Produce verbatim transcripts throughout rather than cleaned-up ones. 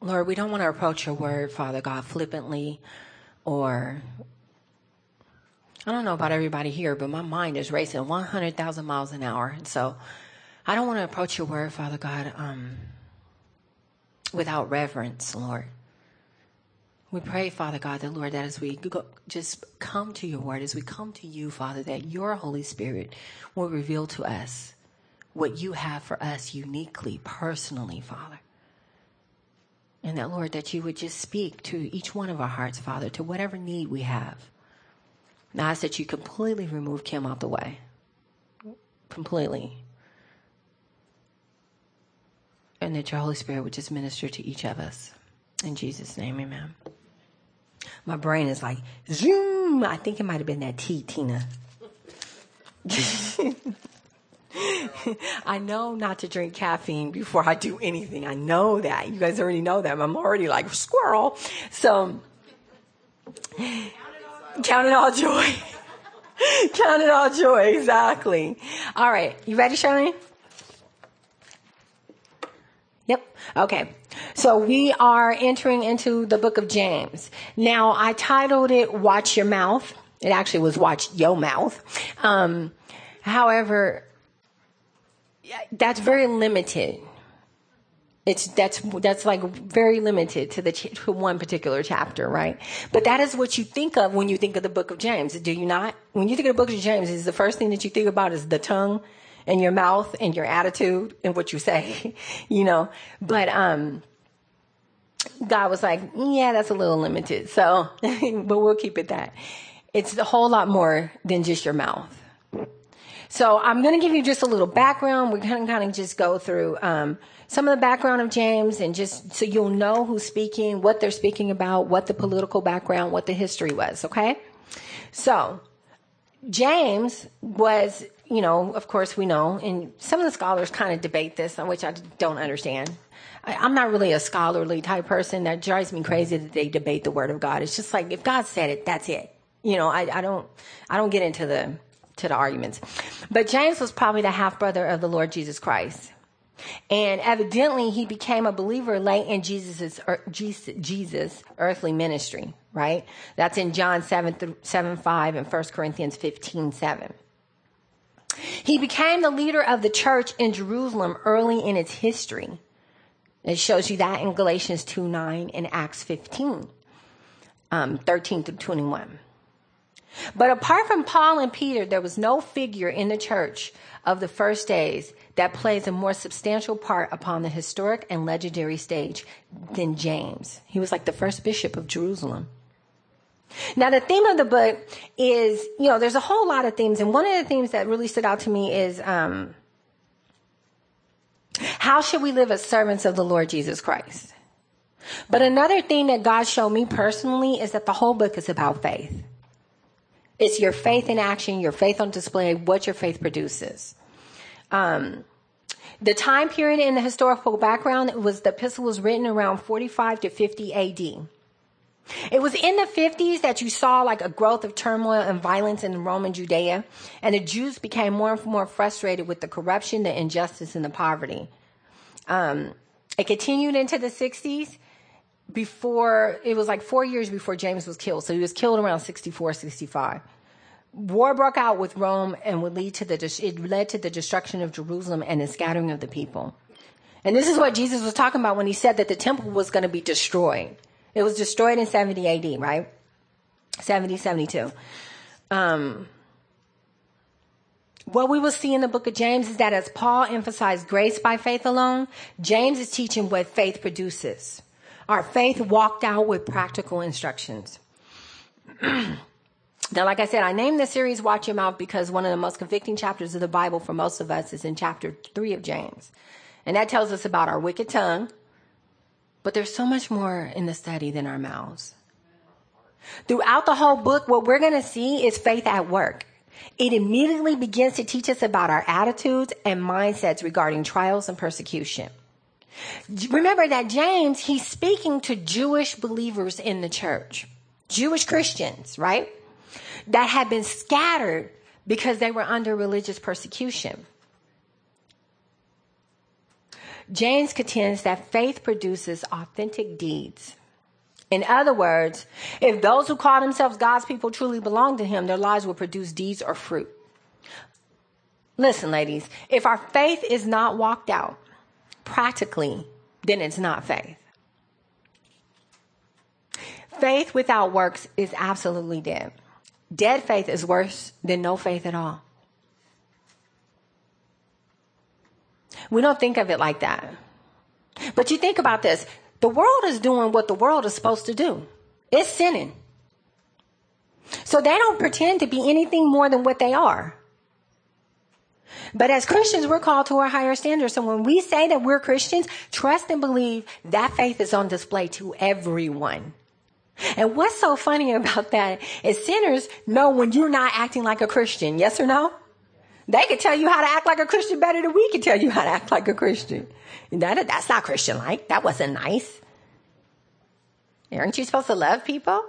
Lord, we don't want to approach your word, Father God, flippantly, or I don't know about everybody here, but my mind is racing one hundred thousand miles an hour. And so I don't want to approach your word, Father God, um, without reverence, Lord. We pray, Father God, that, Lord, that as we go, just come to your word, as we come to you, Father, that your Holy Spirit will reveal to us what you have for us uniquely, personally, Father. And that, Lord, that you would just speak to each one of our hearts, Father, to whatever need we have. And I ask that you completely remove Kim out the way. Completely. And that your Holy Spirit would just minister to each of us. In Jesus' name, amen. My brain is like, zoom. I think it might have been that tea, Tina. I know not to drink caffeine before I do anything. I know that. You guys already know that. I'm already like, squirrel. So, count it all joy. Count it all joy. Exactly. All right. You ready, Charlene? Yep. Okay. So we are entering into the book of James. Now, I titled it Watch Your Mouth. It actually was Watch Your Mouth. Um, however, that's very limited. It's that's that's like very limited to the to one particular chapter, right? But that is what you think of when you think of the book of James, do you not? When you think of the book of James, is the first thing that you think about is the tongue and your mouth and your attitude and what you say, you know? But um, God was like, yeah, that's a little limited. So, but we'll keep it that. It's a whole lot more than just your mouth. So I'm going to give you just a little background. We're going to kind of just go through um, some of the background of James, and just so you'll know who's speaking, what they're speaking about, what the political background, what the history was, okay? So James was, you know, of course we know, and some of the scholars kind of debate this, which I don't understand. I, I'm not really a scholarly type person. That drives me crazy that they debate the word of God. It's just like, if God said it, that's it. You know, I, I don't, I don't get into the, to the arguments. But James was probably the half brother of the Lord Jesus Christ. And evidently he became a believer late in Jesus's, Jesus, Jesus' earthly ministry, right? That's in John seven, seven five and First Corinthians fifteen seven. He became the leader of the church in Jerusalem early in its history. It shows you that in Galatians two nine and Acts fifteen, um, thirteen through twenty-one. But apart from Paul and Peter, there was no figure in the church of the first days that plays a more substantial part upon the historic and legendary stage than James. He was like the first bishop of Jerusalem. Now, the theme of the book is, you know, there's a whole lot of themes. And one of the themes that really stood out to me is, um, how should we live as servants of the Lord Jesus Christ? But another thing that God showed me personally is that the whole book is about faith. It's your faith in action, your faith on display, what your faith produces. Um, the time period in the historical background was the epistle was written around forty-five to fifty A D. It was in the fifties that you saw like a growth of turmoil and violence in Roman Judea, and the Jews became more and more frustrated with the corruption, the injustice, and the poverty. Um, it continued into the sixties. Before, it was like four years before James was killed. So he was killed around sixty-four, sixty-five. War broke out with Rome and would lead to the, it led to the destruction of Jerusalem and the scattering of the people. And this is what Jesus was talking about when he said that the temple was going to be destroyed. It was destroyed in seventy A D, right? seventy, seventy-two. Um, what we will see in the book of James is that as Paul emphasized grace by faith alone, James is teaching what faith produces. Our faith walked out with practical instructions. Now, like I said, I named this series Watch Your Mouth because one of the most convicting chapters of the Bible for most of us is in chapter three of James. And that tells us about our wicked tongue. But there's so much more in the study than our mouths. Throughout the whole book, what we're going to see is faith at work. It immediately begins to teach us about our attitudes and mindsets regarding trials and persecution. Remember that James, he's speaking to Jewish believers in the church, Jewish Christians, right? That had been scattered because they were under religious persecution. James contends that faith produces authentic deeds. In other words, if those who call themselves God's people truly belong to him, their lives will produce deeds or fruit. Listen, ladies, if our faith is not walked out practically, then it's not faith. Faith without works is absolutely dead. Dead faith is worse than no faith at all. We don't think of it like that. But you think about this. The world is doing what the world is supposed to do. It's sinning. So they don't pretend to be anything more than what they are. But as Christians, we're called to a higher standard. So when we say that we're Christians, trust and believe that faith is on display to everyone. And what's so funny about that is sinners know when you're not acting like a Christian. Yes or no? They can tell you how to act like a Christian better than we can tell you how to act like a Christian. That, that's not Christian-like. That wasn't nice. Aren't you supposed to love people?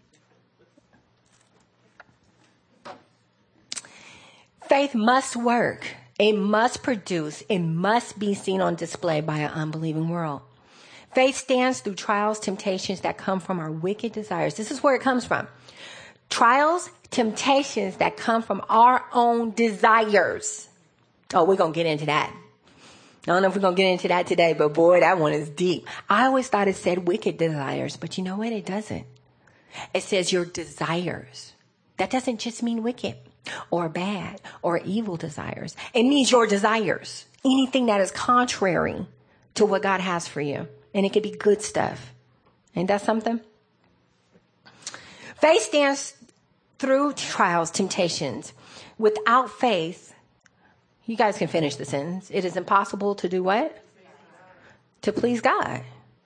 Faith must work. It must produce. It must be seen on display by an unbelieving world. Faith stands through trials, temptations that come from our wicked desires. This is where it comes from. Trials, temptations that come from our own desires. Oh, we're going to get into that. I don't know if we're going to get into that today, but boy, that one is deep. I always thought it said wicked desires, but you know what? It doesn't. It says your desires. That doesn't just mean wicked or bad or evil desires. It means your desires. Anything that is contrary to what God has for you. And it could be good stuff. Ain't that something? Faith stands through trials, temptations. Without faith, you guys can finish the sentence. It is impossible to do what? To please God.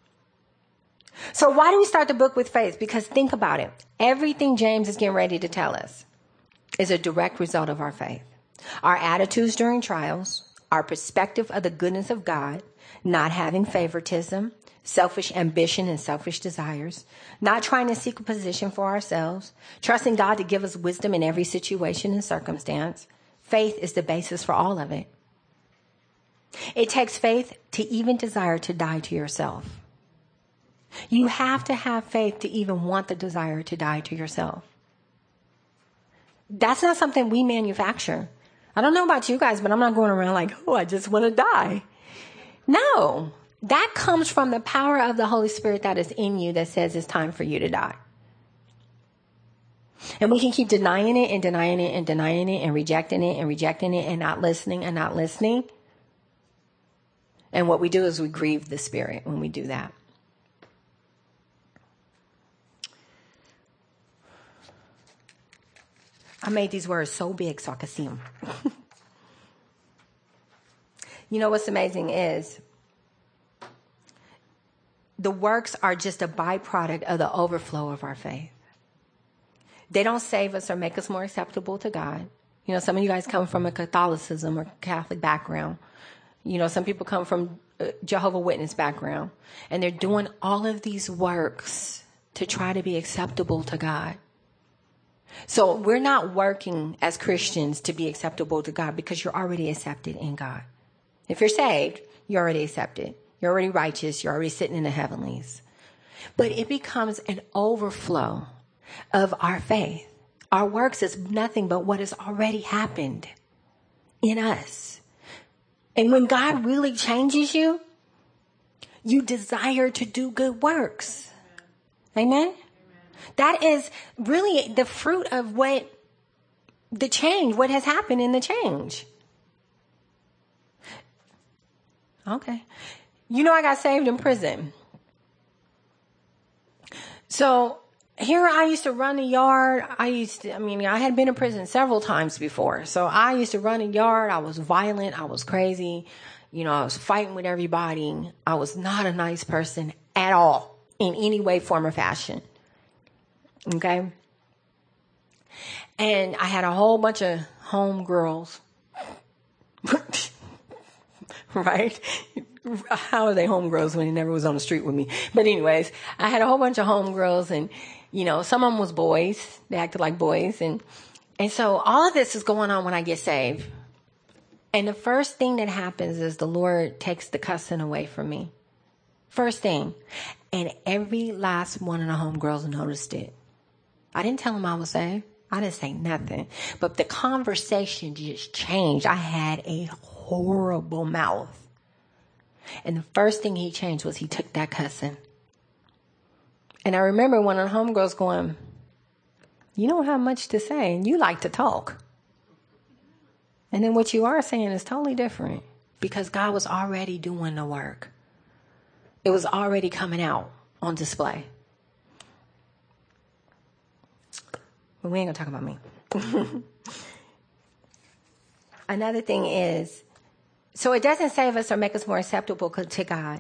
So why do we start the book with faith? Because think about it. Everything James is getting ready to tell us is a direct result of our faith. Our attitudes during trials, our perspective of the goodness of God, not having favoritism, selfish ambition and selfish desires, not trying to seek a position for ourselves, trusting God to give us wisdom in every situation and circumstance. Faith is the basis for all of it. It takes faith to even desire to die to yourself. You have to have faith to even want the desire to die to yourself. That's not something we manufacture. I don't know about you guys, but I'm not going around like, oh, I just want to die. No, that comes from the power of the Holy Spirit that is in you that says it's time for you to die. And we can keep denying it and denying it and denying it and rejecting it and rejecting it and not listening and not listening. And what we do is we grieve the Spirit when we do that. I made these words so big so I could see them. You know what's amazing is the works are just a byproduct of the overflow of our faith. They don't save us or make us more acceptable to God. You know, some of you guys come from a Catholicism or Catholic background. You know, some people come from a Jehovah's Witness background. And they're doing all of these works to try to be acceptable to God. So we're not working as Christians to be acceptable to God because you're already accepted in God. If you're saved, you're already accepted. You're already righteous. You're already sitting in the heavenlies. But it becomes an overflow of our faith. Our works is nothing but what has already happened in us. And when God really changes you, you desire to do good works. Amen? Amen? That is really the fruit of what the change, what has happened in the change. Okay. You know, I got saved in prison. So here I used to run the yard. I used to, I mean, I had been in prison several times before. So I used to run the yard. I was violent. I was crazy. You know, I was fighting with everybody. I was not a nice person at all in any way, form, or fashion. Okay. And I had a whole bunch of home girls. Right? How are they homegirls when he never was on the street with me? But anyways, I had a whole bunch of homegirls and, you know, some of them was boys. They acted like boys. And, and so all of this is going on when I get saved. And the first thing that happens is the Lord takes the cussing away from me. First thing. And every last one of the homegirls noticed it. I didn't tell them I was saved. I didn't say nothing. But the conversation just changed. I had a horrible mouth. And the first thing he changed was he took that cussing. And I remember one of the homegirls going, you don't have much to say and you like to talk. And then what you are saying is totally different because God was already doing the work. It was already coming out on display. But we ain't gonna talk about me. Another thing is, so it doesn't save us or make us more acceptable to God.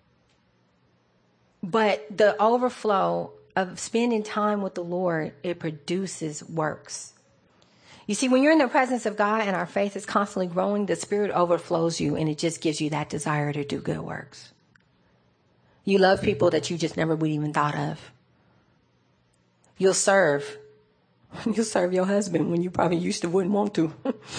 But the overflow of spending time with the Lord, it produces works. You see, when you're in the presence of God and our faith is constantly growing, the Spirit overflows you and it just gives you that desire to do good works. You love people that you just never would even thought of. You'll serve. You'll serve your husband when you probably used to wouldn't want to.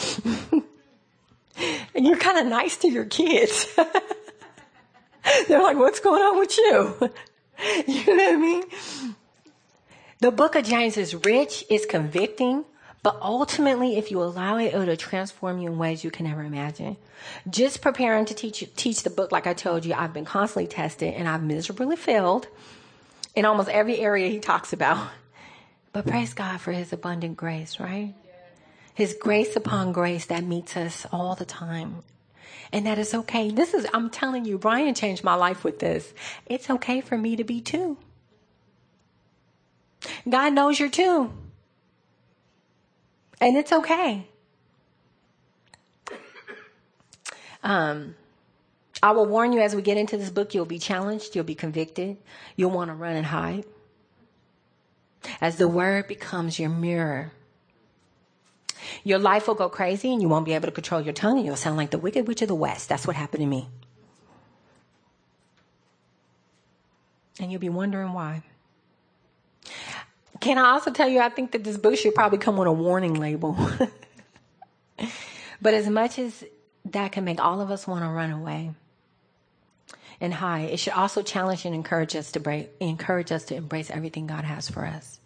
And you're kind of nice to your kids. They're like, what's going on with you? You know what I mean? The book of James is rich, it's convicting, but ultimately, if you allow it, it'll transform you in ways you can never imagine. Just preparing to teach teach the book, like I told you, I've been constantly tested and I've miserably failed in almost every area he talks about. But praise God for his abundant grace, right? His grace upon grace that meets us all the time. And that is okay. This is, I'm telling you, Brian changed my life with this. It's okay for me to be too. God knows you're too. And it's okay. Um, I will warn you as we get into this book, you'll be challenged. You'll be convicted. You'll want to run and hide. As the word becomes your mirror, your life will go crazy and you won't be able to control your tongue and you'll sound like the Wicked Witch of the West. That's what happened to me. And you'll be wondering why. Can I also tell you, I think that this book should probably come with a warning label. But as much as that can make all of us want to run away and hide, it should also challenge and encourage us to break, encourage us to embrace everything God has for us.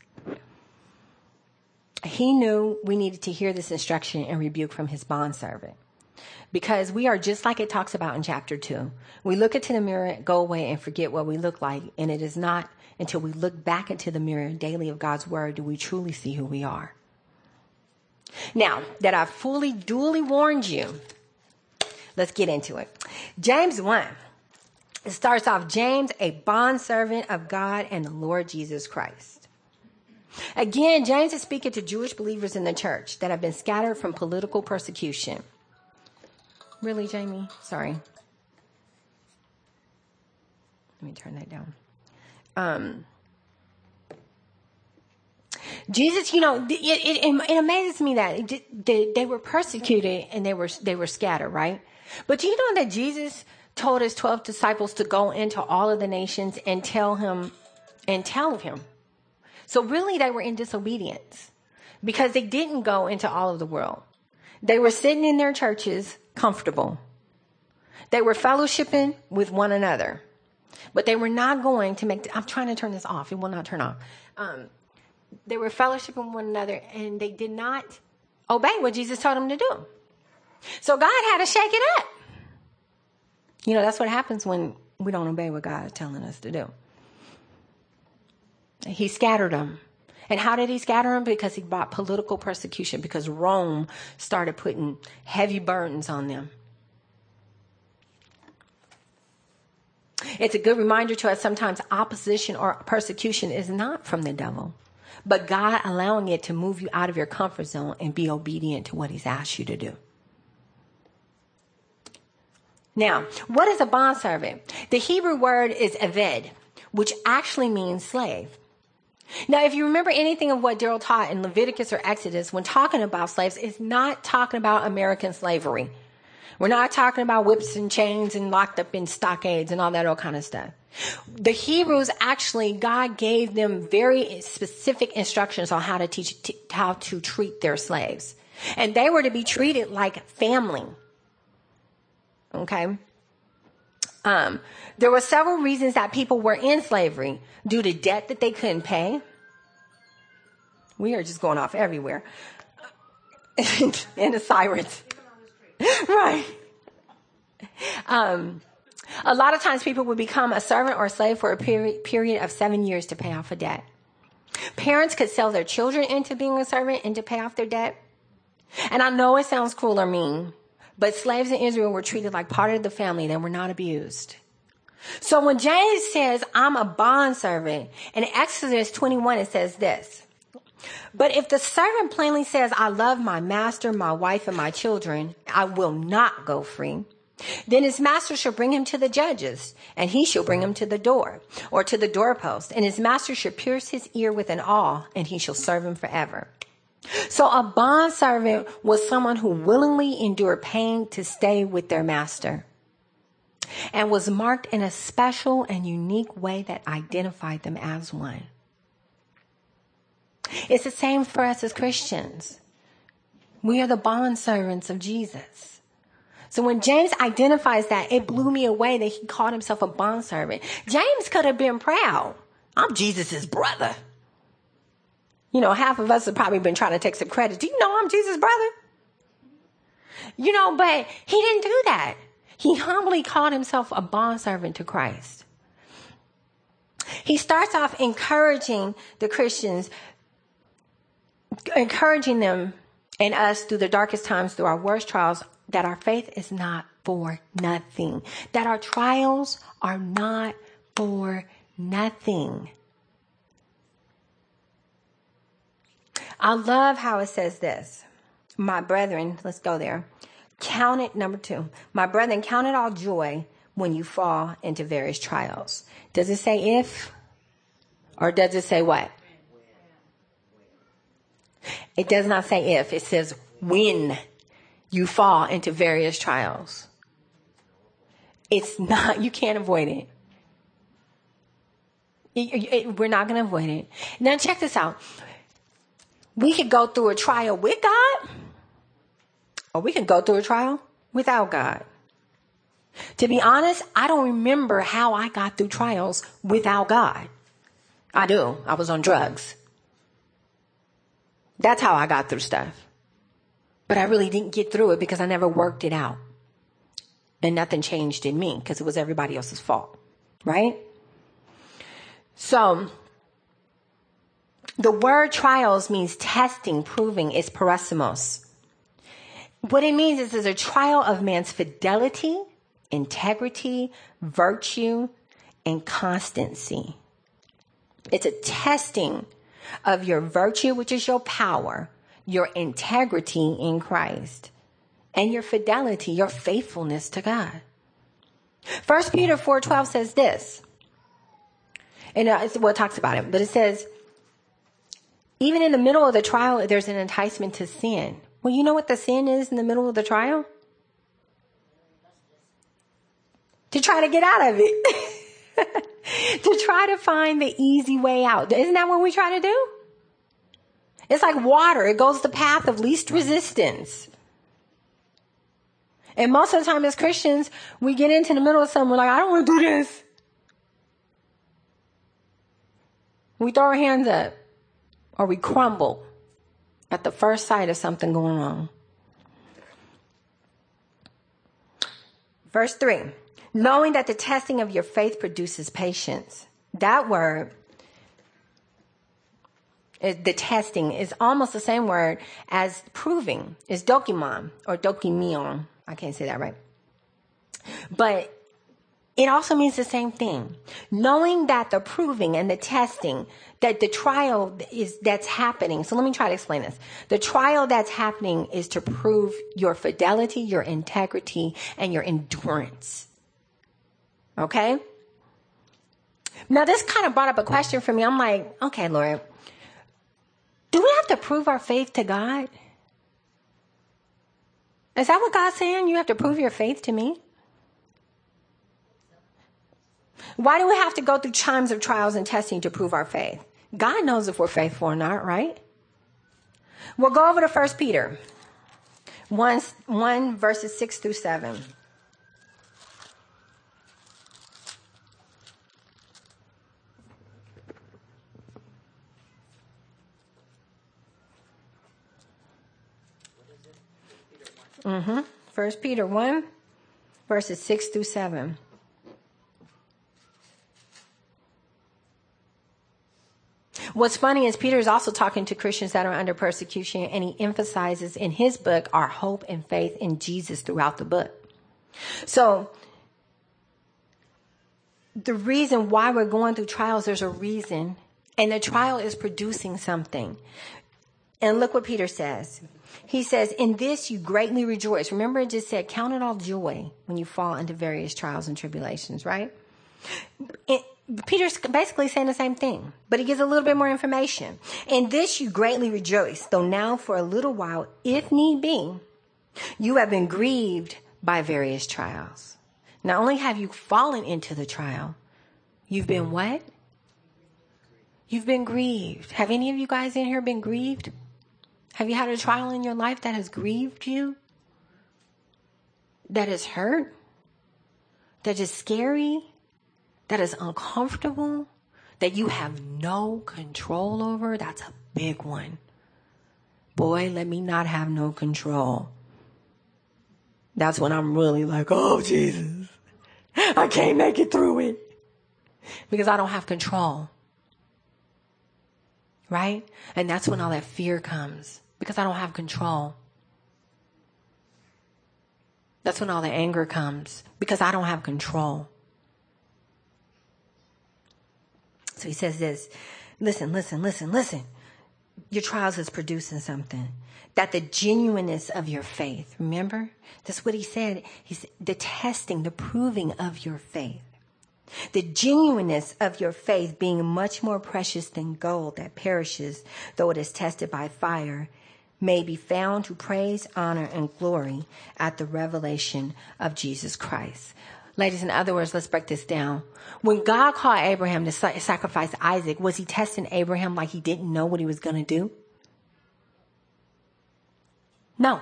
He knew we needed to hear this instruction and rebuke from his bondservant. Because we are just like it talks about in chapter two. We look into the mirror, go away, and forget what we look like. And it is not until we look back into the mirror daily of God's word do we truly see who we are. Now, that I've fully, duly warned you, let's get into it. James one. It starts off, James, a bondservant of God and the Lord Jesus Christ. Again, James is speaking to Jewish believers in the church that have been scattered from political persecution. Really, Jamie? Sorry. Let me turn that down. Um, Jesus, you know, it, it, it amazes me that it, they, they were persecuted and they were they were scattered, right? But do you know that Jesus told his twelve disciples to go into all of the nations and tell him and tell of him? So really they were in disobedience because they didn't go into all of the world. They were sitting in their churches comfortable. They were fellowshipping with one another, but they were not going to make, I'm trying to turn this off. It will not turn off. Um, they were fellowshipping with one another and they did not obey what Jesus told them to do. So God had to shake it up. You know, that's what happens when we don't obey what God is telling us to do. He scattered them. And how did he scatter them? Because he brought political persecution, because Rome started putting heavy burdens on them. It's a good reminder to us sometimes opposition or persecution is not from the devil, but God allowing it to move you out of your comfort zone and be obedient to what he's asked you to do. Now, what is a bondservant? The Hebrew word is eved, which actually means slave. Now, if you remember anything of what Daryl taught in Leviticus or Exodus, when talking about slaves, it's not talking about American slavery. We're not talking about whips and chains and locked up in stockades and all that old kind of stuff. The Hebrews, actually, God gave them very specific instructions on how to teach, t- how to treat their slaves. And they were to be treated like family. Okay. Um, there were several reasons that people were in slavery due to debt that they couldn't pay. We are just going off everywhere. And the sirens. Right. Um, a lot of times people would become a servant or a slave for a period, period of seven years to pay off a debt. Parents could sell their children into being a servant and to pay off their debt. And I know it sounds cruel or mean, but slaves in Israel were treated like part of the family. They were not abused. So when James says, I'm a bondservant, in Exodus twenty-one, it says this. But if the servant plainly says, I love my master, my wife, and my children, I will not go free, then his master shall bring him to the judges, and he shall bring him to the door, or to the doorpost, and his master shall pierce his ear with an awl, and he shall serve him forever. So a bondservant was someone who willingly endured pain to stay with their master, and was marked in a special and unique way that identified them as one. It's the same for us as Christians. We are the bondservants of Jesus. So when James identifies that, it blew me away that he called himself a bondservant. James could have been proud. I'm Jesus's brother. You know, half of us have probably been trying to take some credit. Do you know I'm Jesus' brother? You know, but he didn't do that. He humbly called himself a bondservant to Christ. He starts off encouraging the Christians, encouraging them and us through the darkest times, through our worst trials, that our faith is not for nothing, that our trials are not for nothing. I love how it says this. My brethren, let's go there. Count it, number two. My brethren, count it all joy when you fall into various trials. Does it say if? Or does it say what? It does not say if. It says when you fall into various trials. It's not, you can't avoid it. It, it we're not going to avoid it. Now check this out. We could go through a trial with God, or we can go through a trial without God. To be honest, I don't remember how I got through trials without God. I do. I was on drugs. That's how I got through stuff. But I really didn't get through it because I never worked it out. And nothing changed in me because it was everybody else's fault. Right? So, the word trials means testing, proving. It's perismos. What it means is it's a trial of man's fidelity, integrity, virtue, and constancy. It's a testing of your virtue, which is your power, your integrity in Christ, and your fidelity, your faithfulness to God. First Peter four twelve says this. And uh, it's, well, it talks about it, but it says, even in the middle of the trial, there's an enticement to sin. Well, you know what the sin is in the middle of the trial? To try to get out of it. To try to find the easy way out. Isn't that what we try to do? It's like water. It goes the path of least resistance. And most of the time as Christians, we get into the middle of something, we're like, I don't want to do this. We throw our hands up, or we crumble at the first sight of something going wrong. Verse three, knowing that the testing of your faith produces patience. That word, the testing, is almost the same word as proving. It's dokimon or dokimion. I can't say that right. But it also means the same thing. Knowing that the proving and the testing, that the trial is that's happening. So let me try to explain this. The trial that's happening is to prove your fidelity, your integrity, and your endurance. Okay? Now this kind of brought up a question for me. I'm like, okay, Lord, do we have to prove our faith to God? Is that what God's saying? You have to prove your faith to me? Why do we have to go through times of trials and testing to prove our faith? God knows if we're faithful or not, right? We'll go over to First Peter one, one verses six through seven. Mm-hmm. First Peter one, verses six through seven. What's funny is Peter is also talking to Christians that are under persecution, and he emphasizes in his book our hope and faith in Jesus throughout the book. So the reason why we're going through trials, there's a reason, and the trial is producing something. And look what Peter says. He says, in this you greatly rejoice. Remember, it just said, count it all joy when you fall into various trials and tribulations, right? It, Peter's basically saying the same thing, but he gives a little bit more information. In this you greatly rejoice, though now for a little while, if need be, you have been grieved by various trials. Not only have you fallen into the trial, you've been what? You've been grieved. Have any of you guys in here been grieved? Have you had a trial in your life that has grieved you? That is hurt? That is scary? That is uncomfortable? That you have no control over? That's a big one. Boy, let me not have no control. That's when I'm really like, oh, Jesus, I can't make it through it. Because I don't have control. Right? And that's when all that fear comes. Because I don't have control. That's when all the anger comes. Because I don't have control. So he says this, listen, listen, listen, listen. Your trials is producing something. That the genuineness of your faith, remember? That's what he said. He's the testing, the proving of your faith. The genuineness of your faith being much more precious than gold that perishes, though it is tested by fire, may be found to praise, honor, and glory at the revelation of Jesus Christ. Ladies, in other words, let's break this down. When God called Abraham to sacrifice Isaac, was he testing Abraham like he didn't know what he was going to do? No.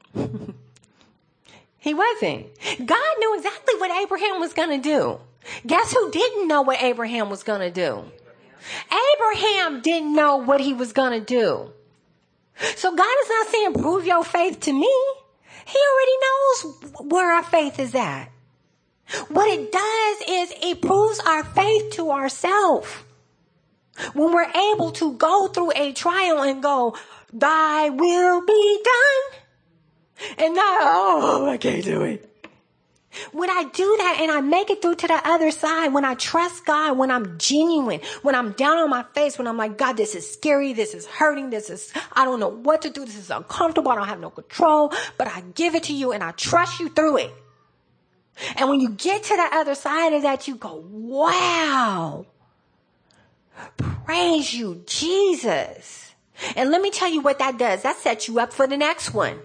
He wasn't. God knew exactly what Abraham was going to do. Guess who didn't know what Abraham was going to do? Abraham didn't know what he was going to do. So God is not saying, prove your faith to me. He already knows where our faith is at. What it does is it proves our faith to ourselves. When we're able to go through a trial and go, thy will be done. And not, oh, I can't do it. When I do that and I make it through to the other side, when I trust God, when I'm genuine, when I'm down on my face, when I'm like, God, this is scary, this is hurting, this is, I don't know what to do, this is uncomfortable, I don't have no control, but I give it to you and I trust you through it. And when you get to the other side of that, you go, wow, praise you, Jesus. And let me tell you what that does. That sets you up for the next one.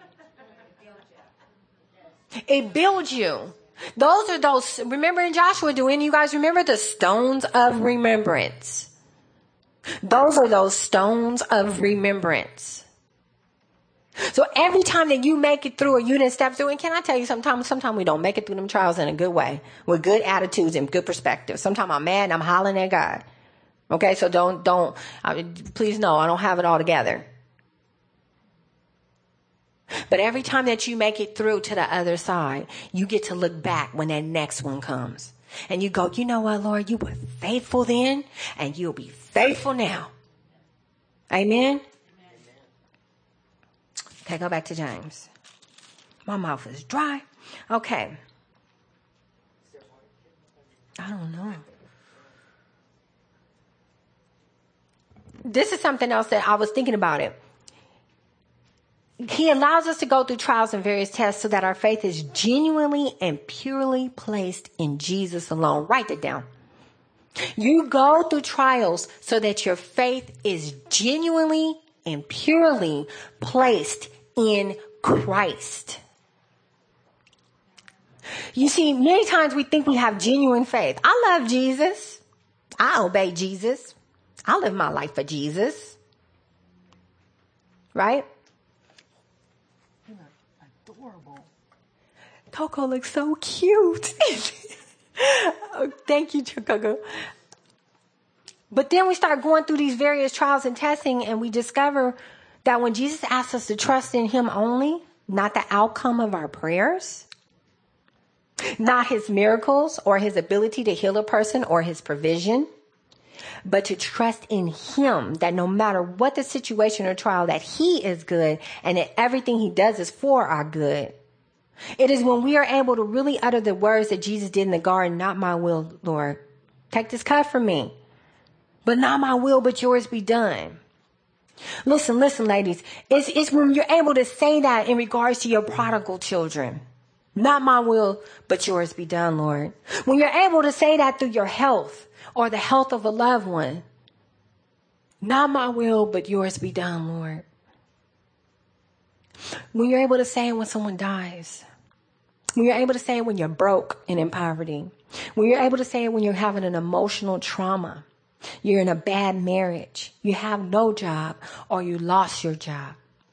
It builds you. Those are those, remember in Joshua, do any of you guys remember the stones of remembrance? Those are those stones of remembrance. So every time that you make it through or you didn't step through, and can I tell you sometimes, sometimes we don't make it through them trials in a good way, with good attitudes and good perspective. Sometimes I'm mad and I'm hollering at God. Okay, so don't, don't, I mean, please know I don't have it all together. But every time that you make it through to the other side, you get to look back when that next one comes. And you go, you know what, Lord, you were faithful then, and you'll be faithful now. Amen? Okay, go back to James. My mouth is dry. Okay. I don't know. This is something else that I was thinking about it. He allows us to go through trials and various tests so that our faith is genuinely and purely placed in Jesus alone. Write that down. You go through trials so that your faith is genuinely and purely placed in Christ. You see, many times we think we have genuine faith. I love Jesus. I obey Jesus. I live my life for Jesus. Right? Adorable. Coco looks so cute. Oh, thank you, Coco. But then we start going through these various trials and testing, and we discover that when Jesus asks us to trust in him only, not the outcome of our prayers, not his miracles or his ability to heal a person or his provision, but to trust in him that no matter what the situation or trial, that he is good and that everything he does is for our good. It is when we are able to really utter the words that Jesus did in the garden, not my will, Lord. Take this cup from me, but not my will, but yours be done. Listen, listen, ladies. It's, it's when you're able to say that in regards to your prodigal children. Not my will, but yours be done, Lord. When you're able to say that through your health or the health of a loved one. Not my will, but yours be done, Lord. When you're able to say it when someone dies. When you're able to say it when you're broke and in poverty. When you're able to say it when you're having an emotional trauma. You're in a bad marriage. You have no job or you lost your job.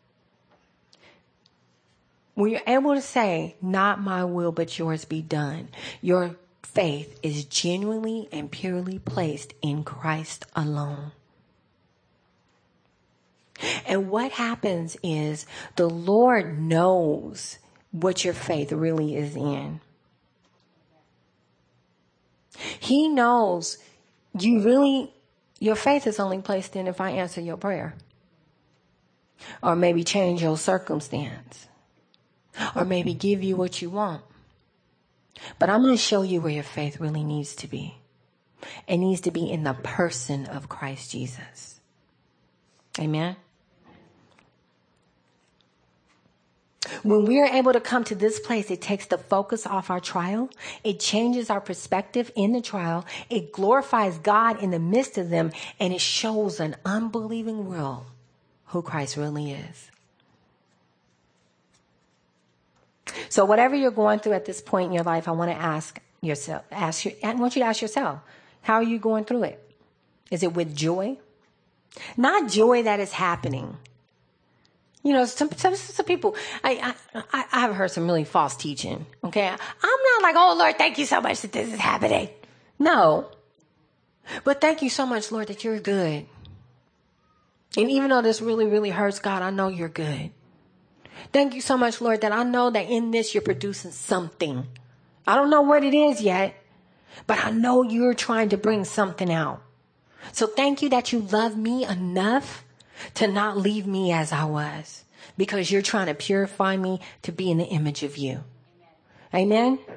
When you're able to say, not my will, but yours be done, your faith is genuinely and purely placed in Christ alone. And what happens is the Lord knows what your faith really is in. He knows you really, your faith is only placed in if I answer your prayer. Or maybe change your circumstance. Or maybe give you what you want. But I'm going to show you where your faith really needs to be. It needs to be in the person of Christ Jesus. Amen. When we are able to come to this place, it takes the focus off our trial. It changes our perspective in the trial. It glorifies God in the midst of them. And it shows an unbelieving world who Christ really is. So whatever you're going through at this point in your life, I want to ask yourself, ask you, I want you to ask yourself, how are you going through it? Is it with joy? Not joy that is happening. You know, some, some, some people, I, I, I have heard some really false teaching. Okay. I'm not like, oh Lord, thank you so much that this is happening. No, but thank you so much, Lord, that you're good. And even though this really, really hurts, God, I know you're good. Thank you so much, Lord, that I know that in this you're producing something. I don't know what it is yet, but I know you're trying to bring something out. So thank you that you love me enough to not leave me as I was, because you're trying to purify me to be in the image of you. Amen. Amen?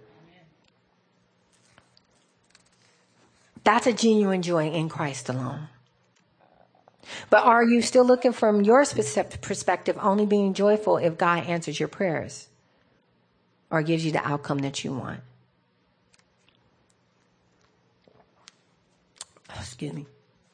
That's a genuine joy in Christ alone. But are you still looking from your specific perspective, only being joyful if God answers your prayers or gives you the outcome that you want? Oh, excuse me.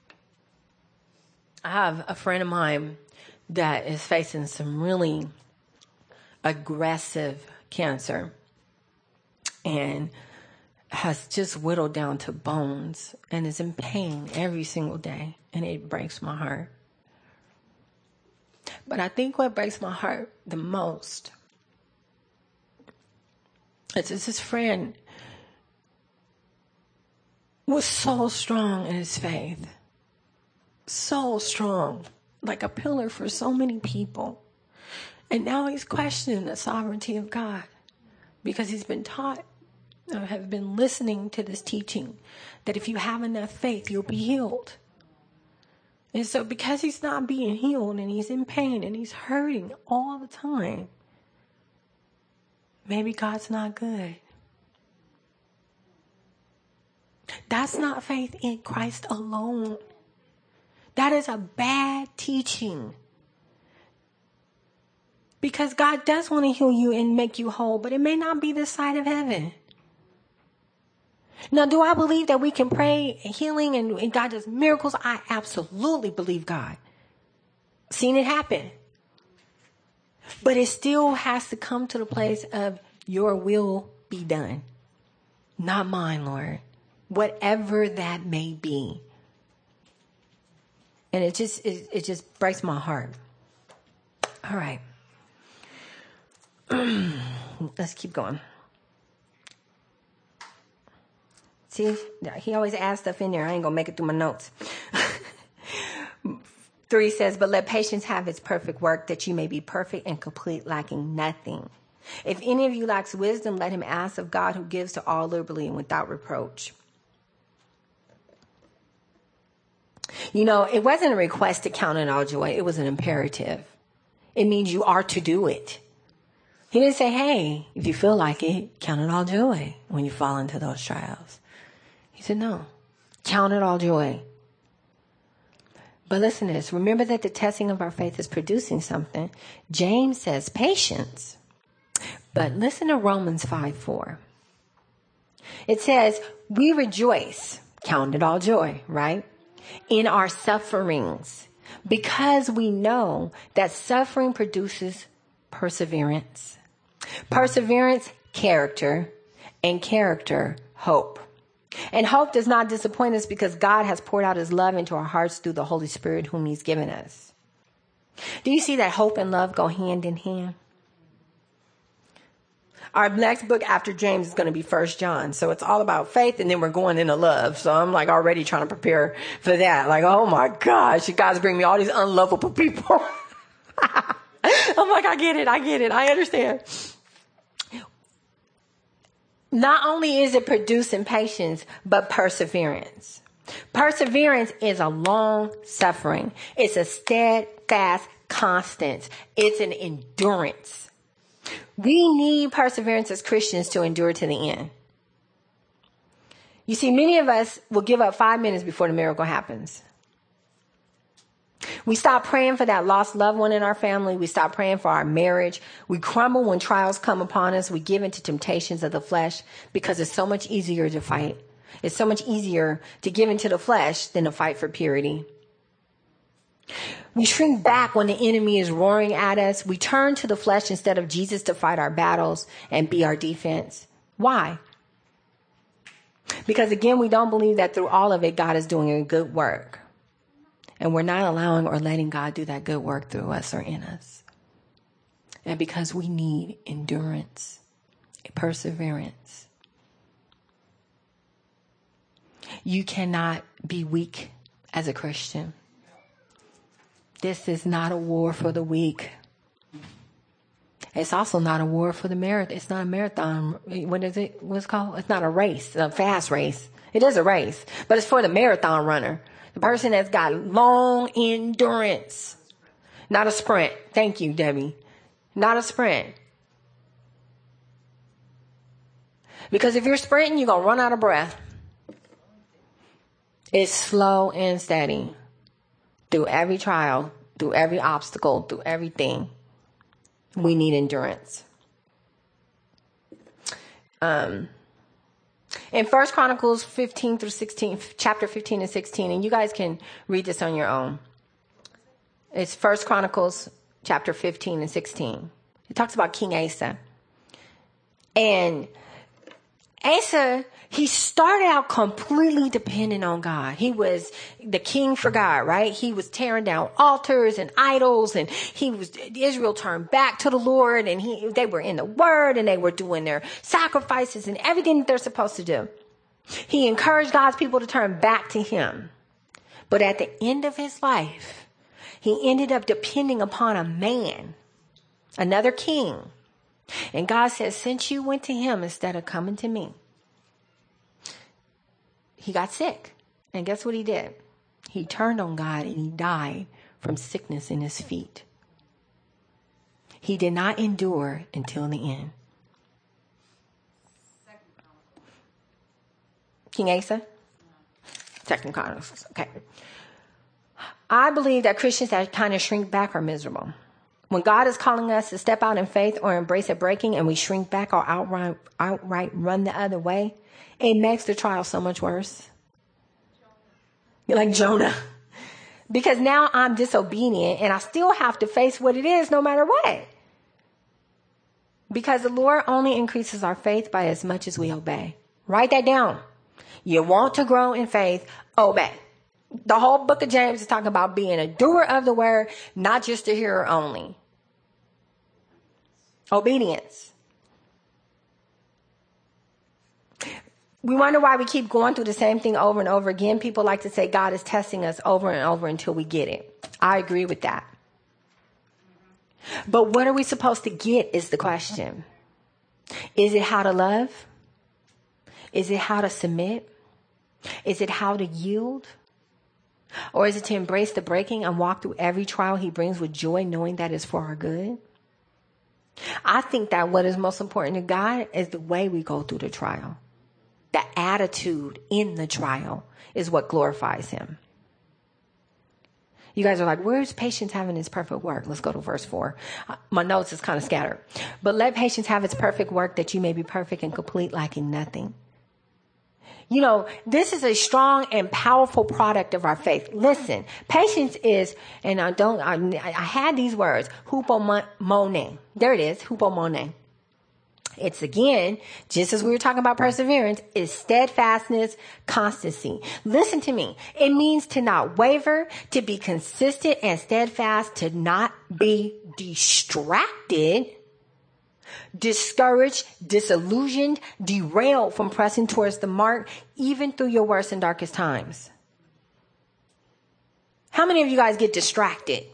I have a friend of mine that is facing some really aggressive cancer and has just whittled down to bones and is in pain every single day. And it breaks my heart. But I think what breaks my heart the most is this friend was so strong in his faith. So strong. Like a pillar for so many people. And now he's questioning the sovereignty of God. Because he's been taught, or have been listening to this teaching, that if you have enough faith, you'll be healed. And so because he's not being healed and he's in pain and he's hurting all the time, maybe God's not good. That's not faith in Christ alone. That is a bad teaching. Because God does want to heal you and make you whole, but it may not be this side of heaven. Now, do I believe that we can pray healing and, and God does miracles? I absolutely believe God. Seen it happen. But it still has to come to the place of your will be done. Not mine, Lord. Whatever that may be. And it just, it, it just breaks my heart. All right. Let's keep going. See, he always adds stuff in there. I ain't going to make it through my notes. three says, but let patience have its perfect work, that you may be perfect and complete, lacking nothing. If any of you lacks wisdom, let him ask of God, who gives to all liberally and without reproach. You know, it wasn't a request to count it all joy. It was an imperative. It means you are to do it. He didn't say, hey, if you feel like it, count it all joy when you fall into those trials. He said, no, count it all joy. But listen to this. Remember that the testing of our faith is producing something. James says patience. But listen to Romans five four. It says, we rejoice, count it all joy, right? In our sufferings, because we know that suffering produces perseverance. Perseverance, character, and character, hope. And hope does not disappoint us because God has poured out his love into our hearts through the Holy Spirit whom he's given us. Do you see that hope and love go hand in hand? Our next book after James is going to be First John. So it's all about faith, and then we're going into love. So I'm like already trying to prepare for that. Like, oh my gosh, you guys bring me all these unlovable people. I'm like, I get it. I get it. I understand. Not only is it producing patience, but perseverance. Perseverance is a long suffering. It's a steadfast constance. It's an endurance. We need perseverance as Christians to endure to the end. You see, many of us will give up five minutes before the miracle happens. We stop praying for that lost loved one in our family. We stop praying for our marriage. We crumble when trials come upon us. We give into temptations of the flesh because it's so much easier to fight. It's so much easier to give into the flesh than to fight for purity. We shrink back when the enemy is roaring at us. We turn to the flesh instead of Jesus to fight our battles and be our defense. Why? Because again, we don't believe that through all of it, God is doing a good work. And we're not allowing or letting God do that good work through us or in us. And because we need endurance, perseverance. You cannot be weak as a Christian. This is not a war for the weak. It's also not a war for the marathon. It's not a marathon. What is it? What's it called? It's not a race, a fast race. It is a race, but it's for the marathon runner. The person that's got long endurance. Not a sprint. Thank you, Debbie. Not a sprint. Because if you're sprinting, you're going to run out of breath. It's slow and steady. Through every trial, through every obstacle, through everything, we need endurance. Um, in First Chronicles fifteen through sixteen, chapter fifteen and sixteen, and you guys can read this on your own. It's First Chronicles chapter fifteen and sixteen. It talks about King Asa. And Asa, he started out completely dependent on God. He was the king for God, right? He was tearing down altars and idols, and he was, Israel turned back to the Lord, and he, they were in the word, and they were doing their sacrifices and everything that they're supposed to do. He encouraged God's people to turn back to him. But at the end of his life, he ended up depending upon a man, another king. And God says, since you went to him instead of coming to me, he got sick. And guess what he did? He turned on God and he died from sickness in his feet. He did not endure until the end. King Asa? Second Chronicles. Okay. I believe that Christians that kind of shrink back are miserable. When God is calling us to step out in faith or embrace a breaking and we shrink back or outright, outright run the other way, it makes the trial so much worse. You're like Jonah. Because now I'm disobedient and I still have to face what it is no matter what. Because the Lord only increases our faith by as much as we obey. Write that down. You want to grow in faith, obey. The whole book of James is talking about being a doer of the word, not just a hearer only. Obedience. We wonder why we keep going through the same thing over and over again. People like to say God is testing us over and over until we get it. I agree with that. But what are we supposed to get is the question. Is it how to love? Is it how to submit? Is it how to yield? Or is it to embrace the breaking and walk through every trial he brings with joy, knowing that it's for our good? I think that what is most important to God is the way we go through the trial. The attitude in the trial is what glorifies him. You guys are like, where's patience having its perfect work? Let's go to verse four. My notes is kind of scattered. But let patience have its perfect work, that you may be perfect and complete, lacking nothing. You know, this is a strong and powerful product of our faith. Listen, patience is, and I don't, I, I had these words, hupomone. There it is, hupomone. It's again, just as we were talking about perseverance, is steadfastness, constancy. Listen to me. It means to not waver, to be consistent and steadfast, to not be distracted, discouraged, disillusioned, derailed from pressing towards the mark, even through your worst and darkest times. How many of you guys get distracted?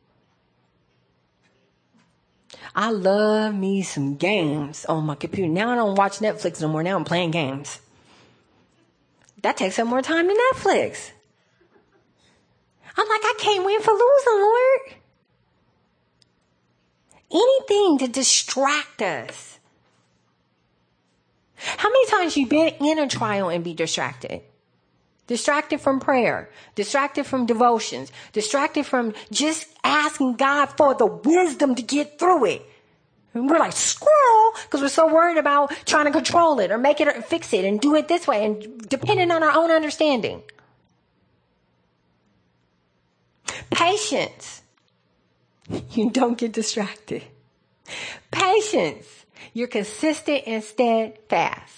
I love me some games on my computer. Now I don't watch Netflix no more. Now I'm playing games. That takes up more time than Netflix. I'm like, I can't win for losing, Lord. Anything to distract us. How many times you been in a trial and be distracted? Distracted from prayer, distracted from devotions, distracted from just asking God for the wisdom to get through it. And we're like, squirrel, because we're so worried about trying to control it or make it or fix it and do it this way and depending on our own understanding. Patience. You don't get distracted. Patience. You're consistent and steadfast.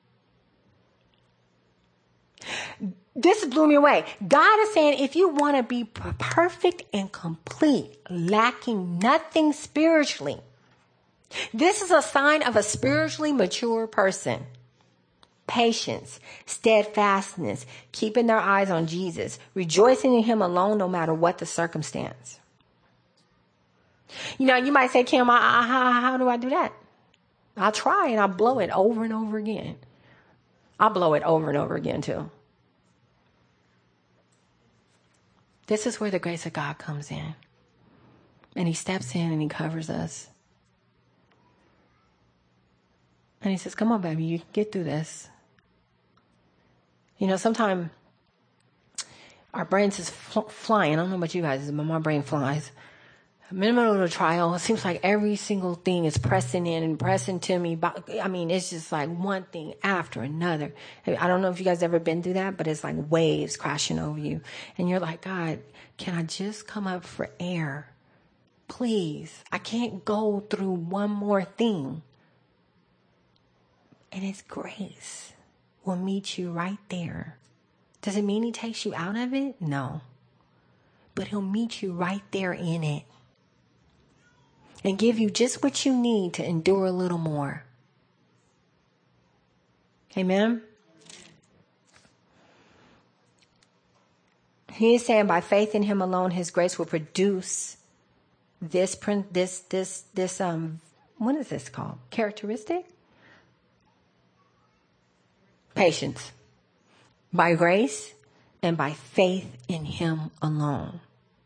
This blew me away. God is saying if you want to be perfect and complete, lacking nothing spiritually, this is a sign of a spiritually mature person. Patience, steadfastness, keeping their eyes on Jesus, rejoicing in him alone no matter what the circumstance. You know, you might say, Kim, I, I, how, how do I do that? I'll try and I'll blow it over and over again. I'll blow it over and over again too. This is where the grace of God comes in. And he steps in and he covers us. And he says, come on, baby, you can get through this. You know, sometimes our brains is fl- flying. I don't know about you guys, but my brain flies. In the middle of the trial, it seems like every single thing is pressing in and pressing to me. I mean, it's just like one thing after another. I don't know if you guys ever been through that, but it's like waves crashing over you. And you're like, God, can I just come up for air? Please. I can't go through one more thing. And his grace will meet you right there. Does it mean he takes you out of it? No. But he'll meet you right there in it. And give you just what you need to endure a little more. Amen? He is saying by faith in him alone, his grace will produce this, this, this, this, um, what is this called? Characteristic? Patience. By grace and by faith in him alone.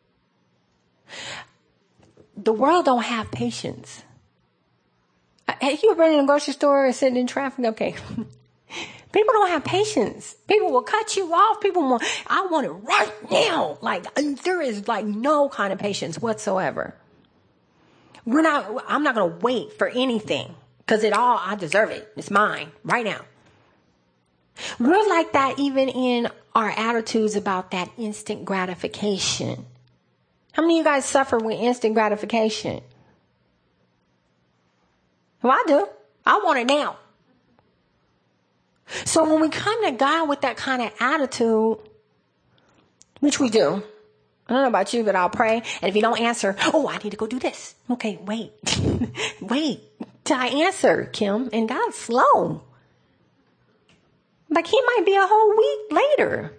The world don't have patience. Have you ever been in a grocery store and sitting in traffic? Okay. People don't have patience. People will cut you off. People will, I want it right now. Like, there is like no kind of patience whatsoever. We're not, I'm not going to wait for anything because it all, I deserve it. It's mine right now. We're like that even in our attitudes about that instant gratification. How many of you guys suffer with instant gratification? Well, I do. I want it now. So when we come to God with that kind of attitude, which we do, I don't know about you, but I'll pray. And if you don't answer, oh, I need to go do this. Okay, wait. Wait till I answer, Kim. And God's slow. Like he might be a whole week later.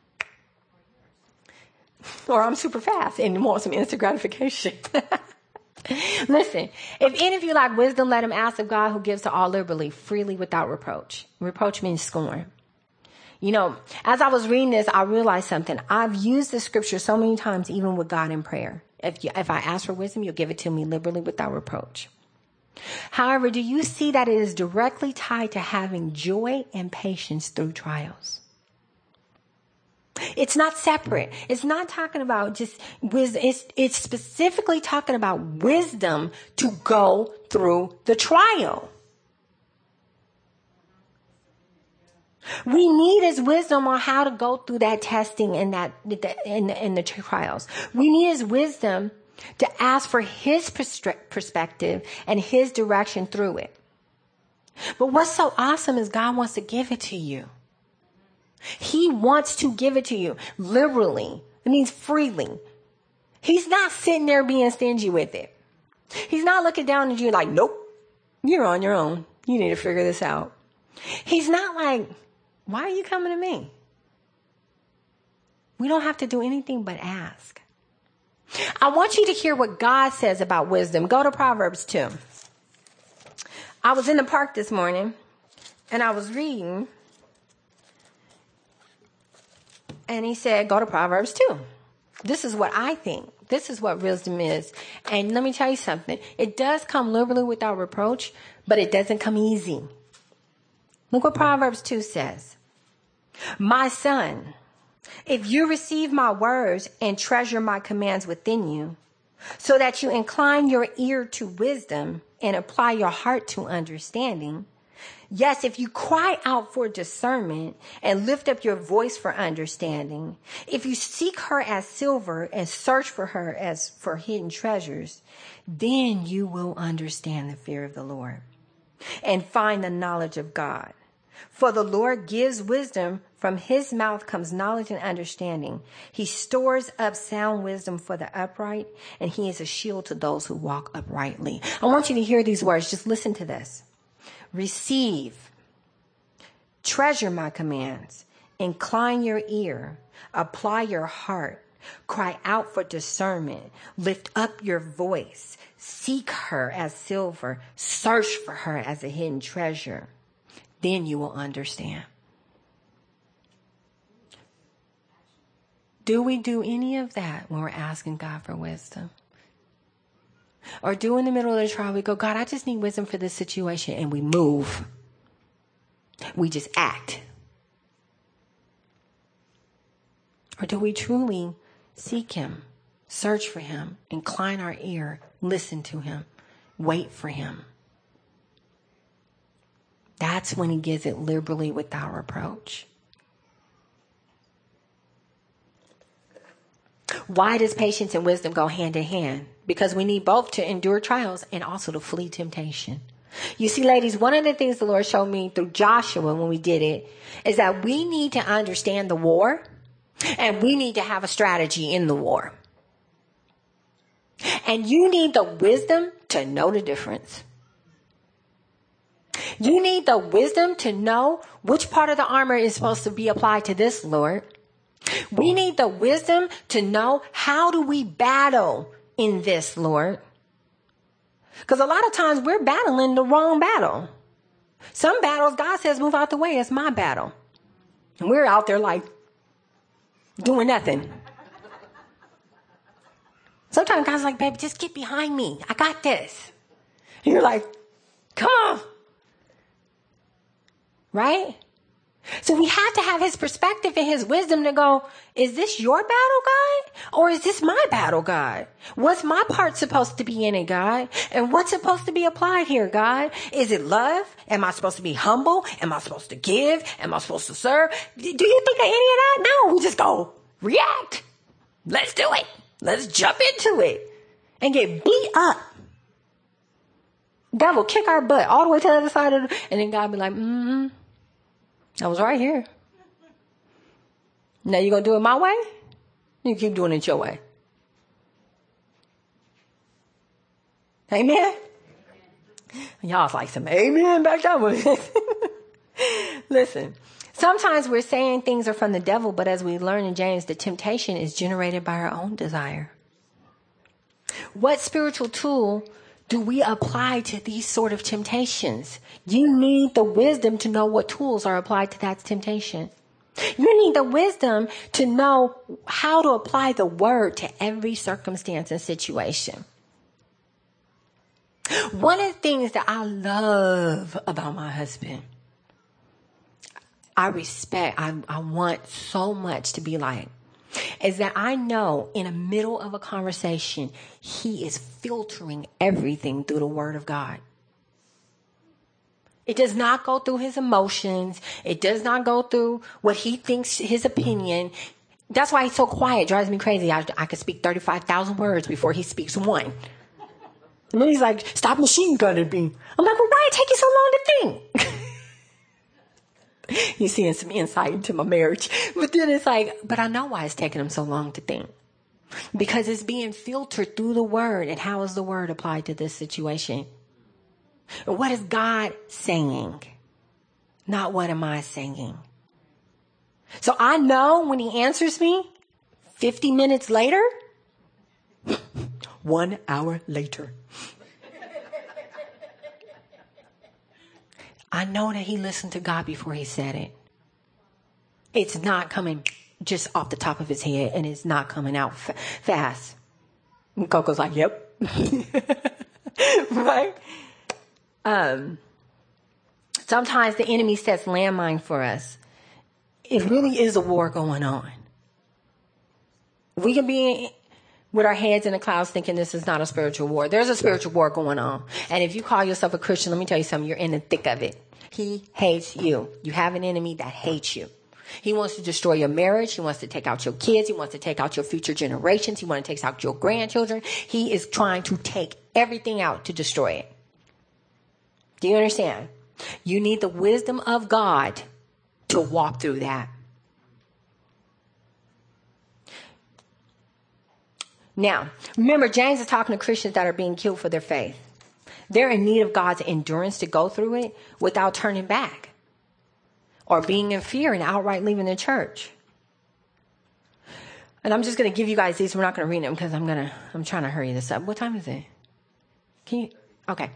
Or I'm super fast and want some instant gratification. Listen, if any of you lack wisdom, let him ask of God who gives to all liberally, freely, without reproach. Reproach means scorn. You know, as I was reading this, I realized something. I've used this scripture so many times, even with God in prayer. If you, if I ask for wisdom, you'll give it to me liberally without reproach. However, do you see that it is directly tied to having joy and patience through trials? It's not separate. It's not talking about just wisdom. It's, it's specifically talking about wisdom to go through the trial. We need his wisdom on how to go through that testing and that in the, in the trials. We need his wisdom to ask for his perspective and his direction through it. But what's so awesome is God wants to give it to you. He wants to give it to you liberally. It means freely. He's not sitting there being stingy with it. He's not looking down at you like, nope, you're on your own. You need to figure this out. He's not like, why are you coming to me? We don't have to do anything but ask. I want you to hear what God says about wisdom. Go to Proverbs two. I was in the park this morning and I was reading. And he said, go to Proverbs two. This is what I think. This is what wisdom is. And let me tell you something. It does come liberally without reproach, but it doesn't come easy. Look what Proverbs two says. My son, if you receive my words and treasure my commands within you, so that you incline your ear to wisdom and apply your heart to understanding, yes, if you cry out for discernment and lift up your voice for understanding, if you seek her as silver and search for her as for hidden treasures, then you will understand the fear of the Lord and find the knowledge of God. For the Lord gives wisdom. From his mouth comes knowledge and understanding. He stores up sound wisdom for the upright, and he is a shield to those who walk uprightly. I want you to hear these words. Just listen to this. Receive, treasure my commands, incline your ear, apply your heart, cry out for discernment, lift up your voice, seek her as silver, search for her as a hidden treasure. Then you will understand. Do we do any of that when we're asking God for wisdom? Or do in the middle of the trial, we go, God, I just need wisdom for this situation, and we move. We just act. Or do we truly seek him, search for him, incline our ear, listen to him, wait for him? That's when he gives it liberally without reproach. Why does patience and wisdom go hand in hand? Because we need both to endure trials and also to flee temptation. You see, ladies, one of the things the Lord showed me through Joshua when we did it is that we need to understand the war and we need to have a strategy in the war. And you need the wisdom to know the difference. You need the wisdom to know which part of the armor is supposed to be applied to this, Lord. We need the wisdom to know how do we battle in this, Lord. Because a lot of times we're battling the wrong battle. Some battles, God says, move out the way. It's my battle. And we're out there like doing nothing. Sometimes God's like, baby, just get behind me. I got this. And you're like, come on. Right? So we have to have his perspective and his wisdom to go, is this your battle, God? Or is this my battle, God? What's my part supposed to be in it, God? And what's supposed to be applied here, God? Is it love? Am I supposed to be humble? Am I supposed to give? Am I supposed to serve? Do you think of any of that? No, we just go react. Let's do it. Let's jump into it and get beat up. God will kick our butt all the way to the other side of the, and then God be like, mm-hmm. I was right here. Now you gonna do it my way? You keep doing it your way. Amen? Y'all like some amen back that way. Listen. Sometimes we're saying things are from the devil, but as we learn in James, the temptation is generated by our own desire. What spiritual tool do we apply to these sort of temptations? You need the wisdom to know what tools are applied to that temptation. You need the wisdom to know how to apply the word to every circumstance and situation. One of the things that I love about my husband, I respect, I, I want so much to be like, is that I know in the middle of a conversation, he is filtering everything through the word of God. It does not go through his emotions. It does not go through what he thinks, his opinion. That's why he's so quiet. It drives me crazy. I, I could speak thirty-five thousand words before he speaks one. And then he's like, stop machine gunning me. I'm like, well, why it take you so long to think? He's seeing some insight into my marriage. But then it's like, but I know why it's taking him so long to think. Because it's being filtered through the word. And how is the word applied to this situation? And what is God saying? Not what am I saying? So I know when he answers me, fifty minutes later, one hour later, I know that he listened to God before he said it. It's not coming just off the top of his head, and it's not coming out f- fast. And Coco's like, yep. Right? Um, sometimes the enemy sets landmine for us. It really is a war going on. We can be with our heads in the clouds thinking this is not a spiritual war. There's a spiritual war going on. And if you call yourself a Christian, let me tell you something, you're in the thick of it. He hates you. You have an enemy that hates you. He wants to destroy your marriage. He wants to take out your kids. He wants to take out your future generations. He wants to take out your grandchildren. He is trying to take everything out to destroy it. Do you understand? You need the wisdom of God to walk through that. Now, remember, James is talking to Christians that are being killed for their faith. They're in need of God's endurance to go through it without turning back or being in fear and outright leaving the church. And I'm just going to give you guys these. We're not going to read them because I'm going to, I'm trying to hurry this up. What time is it? Can you? Okay.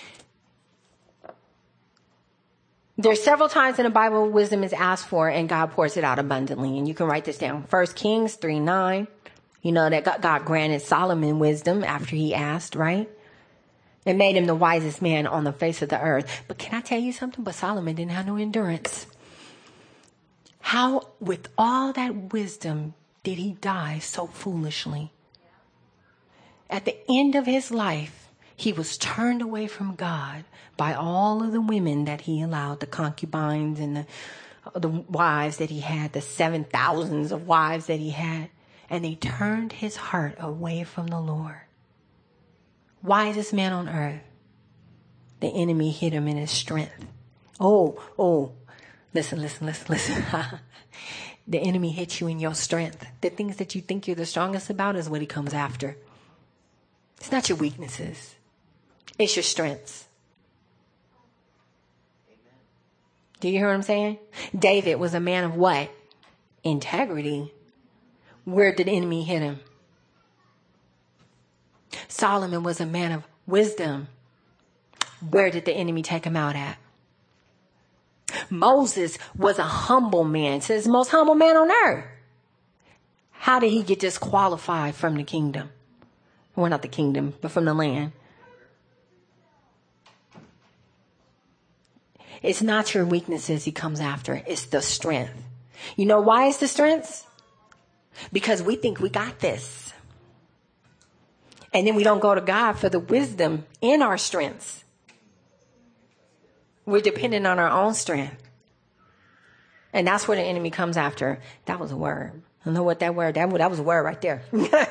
There's several times in the Bible wisdom is asked for and God pours it out abundantly. And you can write this down. First Kings three nine. You know that God granted Solomon wisdom after he asked, right? It made him the wisest man on the face of the earth. But can I tell you something? But Solomon didn't have no endurance. How, with all that wisdom, did he die so foolishly? At the end of his life, he was turned away from God by all of the women that he allowed, the concubines and the, the wives that he had, the seven thousands of wives that he had. And he turned his heart away from the Lord. Wisest man on earth. The enemy hit him in his strength. Oh, oh, listen, listen, listen, listen. The enemy hits you in your strength. The things that you think you're the strongest about is what he comes after. It's not your weaknesses. It's your strengths. Do you hear what I'm saying? David was a man of what? Integrity. Where did the enemy hit him? Solomon was a man of wisdom. Where did the enemy take him out at? Moses was a humble man. It says the most humble man on earth. How did he get disqualified from the kingdom? Well, not the kingdom, but from the land. It's not your weaknesses he comes after. It's the strength. You know why it's the strengths? Because we think we got this. And then we don't go to God for the wisdom in our strengths. We're dependent on our own strength. And that's where the enemy comes after. That was a word. I know what that word, that, that was a word right there.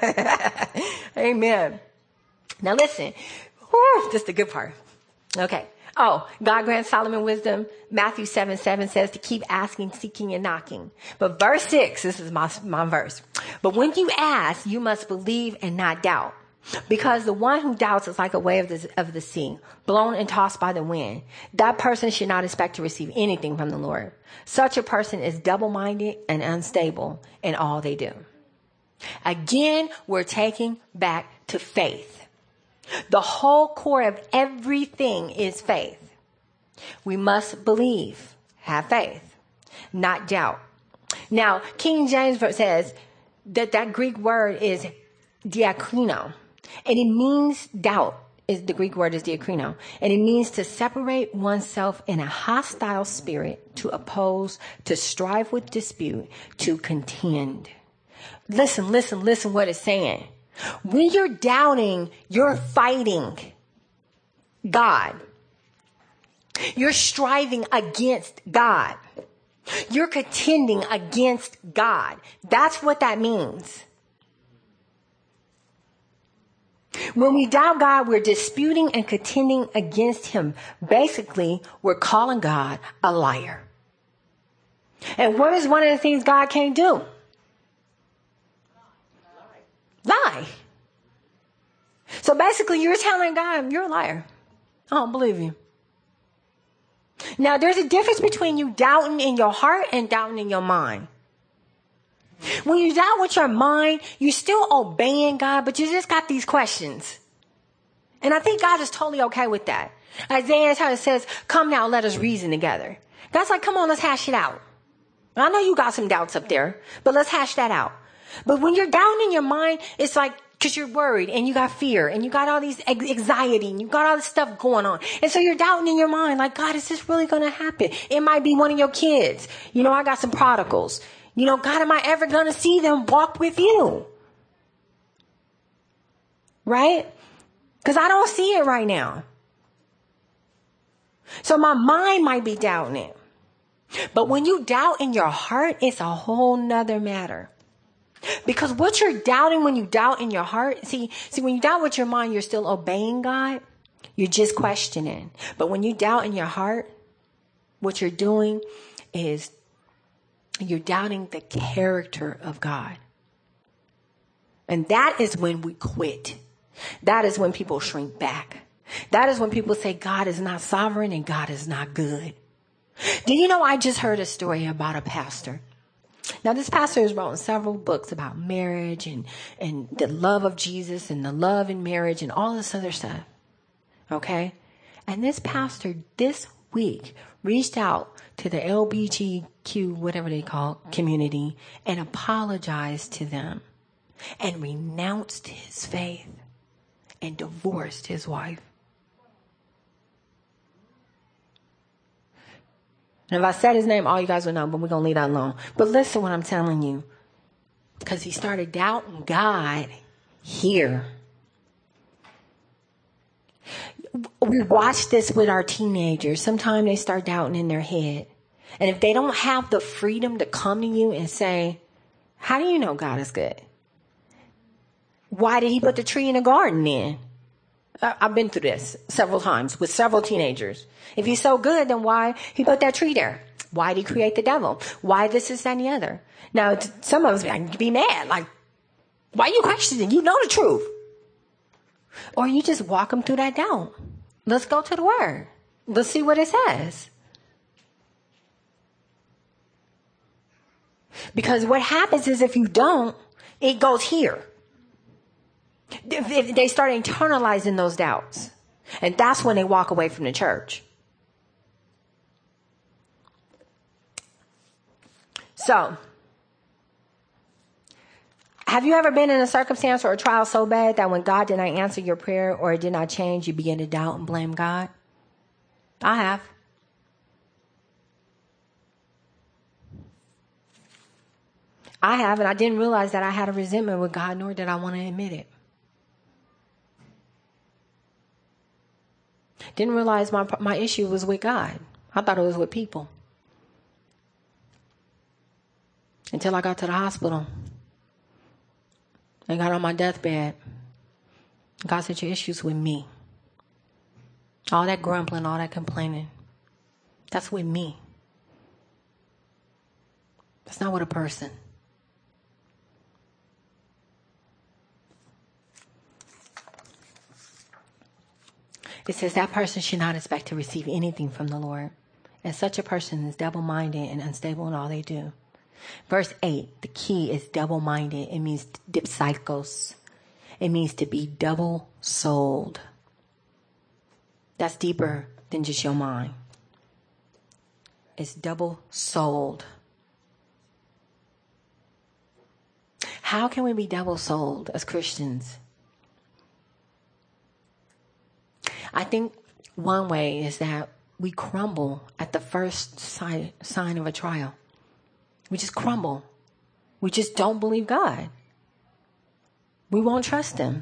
Amen. Now listen. Whew, this is the good part. Okay. Oh, God grants Solomon wisdom. Matthew seven seven says to keep asking, seeking, and knocking. But verse six, this is my, my verse. But when you ask, you must believe and not doubt. Because the one who doubts is like a wave of the, of the sea, blown and tossed by the wind. That person should not expect to receive anything from the Lord. Such a person is double-minded and unstable in all they do. Again, we're taking back to faith. The whole core of everything is faith. We must believe, have faith, not doubt. Now, King James says that that Greek word is diakrino, and it means doubt. Is the Greek word is diakrino, and it means to separate oneself in a hostile spirit, to oppose, to strive with dispute, to contend. Listen, listen, listen what it's saying. When you're doubting, you're fighting God. You're striving against God. You're contending against God. That's what that means. When we doubt God, we're disputing and contending against him. Basically, we're calling God a liar. And what is one of the things God can't do? Lie. So basically, you're telling God, you're a liar. I don't believe you. Now, there's a difference between you doubting in your heart and doubting in your mind. When you doubt with your mind, you're still obeying God, but you just got these questions. And I think God is totally okay with that. Isaiah says, come now, let us reason together. God's like, come on, let's hash it out. I know you got some doubts up there, but let's hash that out. But when you're down in your mind, it's like, because you're worried and you got fear and you got all these anxiety and you got all this stuff going on. And so you're doubting in your mind, like, God, is this really going to happen? It might be one of your kids. You know, I got some prodigals. You know, God, am I ever going to see them walk with you? Right? Because I don't see it right now. So my mind might be doubting it. But when you doubt in your heart, it's a whole nother matter. Because what you're doubting when you doubt in your heart, see, see, when you doubt with your mind, you're still obeying God. You're just questioning. But when you doubt in your heart, what you're doing is you're doubting the character of God. And that is when we quit. That is when people shrink back. That is when people say God is not sovereign and God is not good. Do you know, I just heard a story about a pastor. Now, this pastor has written several books about marriage and, and the love of Jesus and the love in marriage and all this other stuff. Okay? And this pastor this week reached out to the L G B T Q, whatever they call it, community, and apologized to them and renounced his faith and divorced his wife. And if I said his name, all you guys will know, but we're going to leave that alone. But listen what I'm telling you. Because he started doubting God here. We watch this with our teenagers. Sometimes they start doubting in their head. And if they don't have the freedom to come to you and say, how do you know God is good? Why did he put the tree in the garden then? I've been through this several times with several teenagers. If he's so good, then why he put that tree there? Why did he create the devil? Why this, this, and the other? Now, some of us be, be mad. Like, why are you questioning? You know the truth. Or you just walk them through that doubt. Let's go to the word. Let's see what it says. Because what happens is if you don't, it goes here. If they start internalizing those doubts. And that's when they walk away from the church. So, have you ever been in a circumstance or a trial so bad that when God did not answer your prayer or it did not change, you begin to doubt and blame God? I have. I have, and I didn't realize that I had a resentment with God, nor did I want to admit it. Didn't realize my my issue was with God. I thought it was with people. Until I got to the hospital and got on my deathbed. God said, your issue's with me. All that grumbling, all that complaining, that's with me. That's not with a person. It says that person should not expect to receive anything from the Lord. And such a person is double-minded and unstable in all they do. Verse eight, the key is double-minded. It means dipsychos. It means to be double-souled. That's deeper than just your mind. It's double-souled. How can we be double-souled as Christians? I think one way is that we crumble at the first sign, sign of a trial. We just crumble. We just don't believe God. We won't trust him.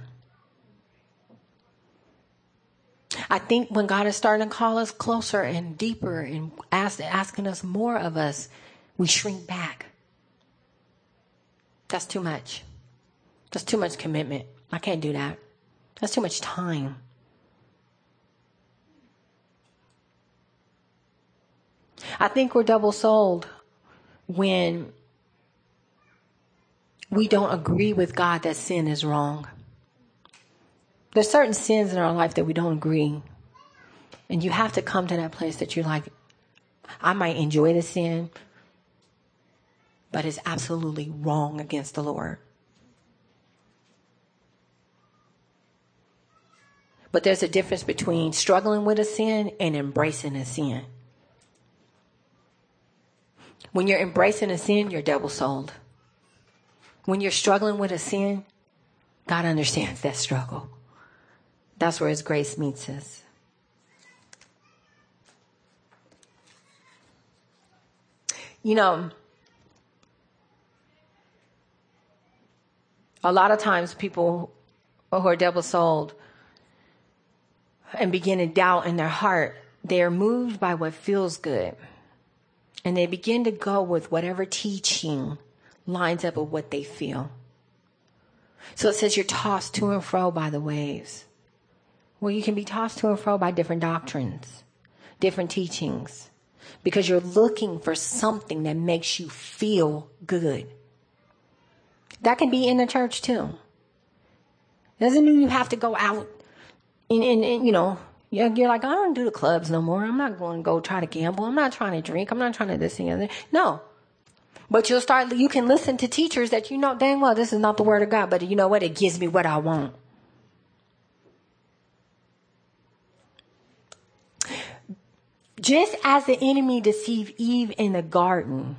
I think when God is starting to call us closer and deeper and ask, asking us more of us, we shrink back. That's too much. That's too much commitment. I can't do that. That's too much time. I think we're double-souled when we don't agree with God that sin is wrong. There's certain sins in our life that we don't agree. And you have to come to that place that you're like, I might enjoy the sin, but it's absolutely wrong against the Lord. But there's a difference between struggling with a sin and embracing a sin. When you're embracing a sin, you're double-souled. When you're struggling with a sin, God understands that struggle. That's where his grace meets us. You know, a lot of times people who are double-souled and begin to doubt in their heart, they are moved by what feels good. And they begin to go with whatever teaching lines up with what they feel. So it says you're tossed to and fro by the waves. Well, you can be tossed to and fro by different doctrines, different teachings, because you're looking for something that makes you feel good. That can be in the church too. Doesn't mean you have to go out and, and, and you know, you're like, I don't do the clubs no more. I'm not going to go try to gamble. I'm not trying to drink. I'm not trying to this and the other. No. But you'll start, you can listen to teachers that you know dang well, this is not the word of God, but you know what? It gives me what I want. Just as the enemy deceived Eve in the garden,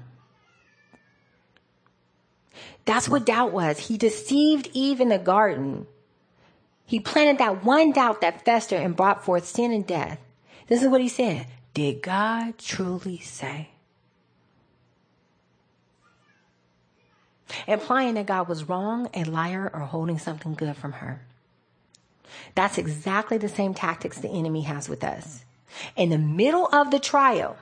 that's what doubt was. He deceived Eve in the garden. He planted that one doubt that festered and brought forth sin and death. This is what he said. Did God truly say? Implying that God was wrong, a liar, or holding something good from her. That's exactly the same tactics the enemy has with us. In the middle of the trial,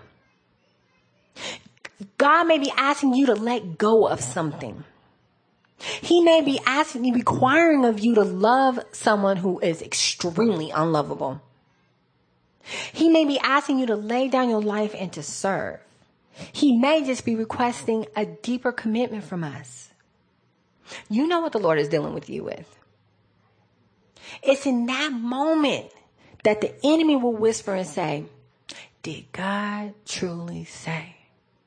God may be asking you to let go of something. He may be asking you, requiring of you to love someone who is extremely unlovable. He may be asking you to lay down your life and to serve. He may just be requesting a deeper commitment from us. You know what the Lord is dealing with you with. It's in that moment that the enemy will whisper and say, did God truly say?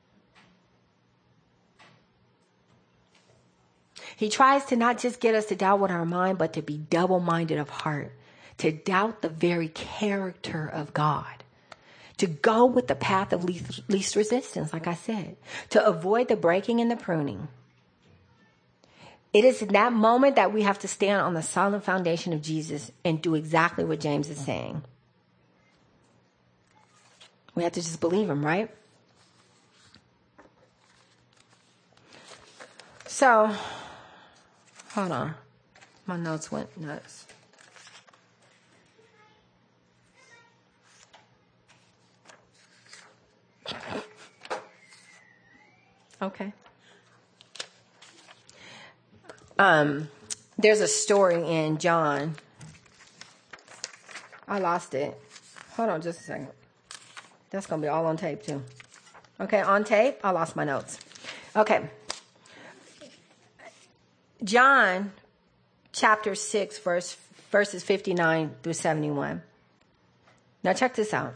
He tries to not just get us to doubt with our mind, but to be double-minded of heart, to doubt the very character of God, to go with the path of least, least resistance, like I said, to avoid the breaking and the pruning. It is in that moment that we have to stand on the solid foundation of Jesus and do exactly what James is saying. We have to just believe him, right? So, hold on. My notes went nuts. Okay. Um, there's a story in John. I lost it. Hold on just a second. That's going to be all on tape too. Okay, on tape, I lost my notes. Okay. John chapter six, verse, verses fifty-nine through seventy-one. Now check this out.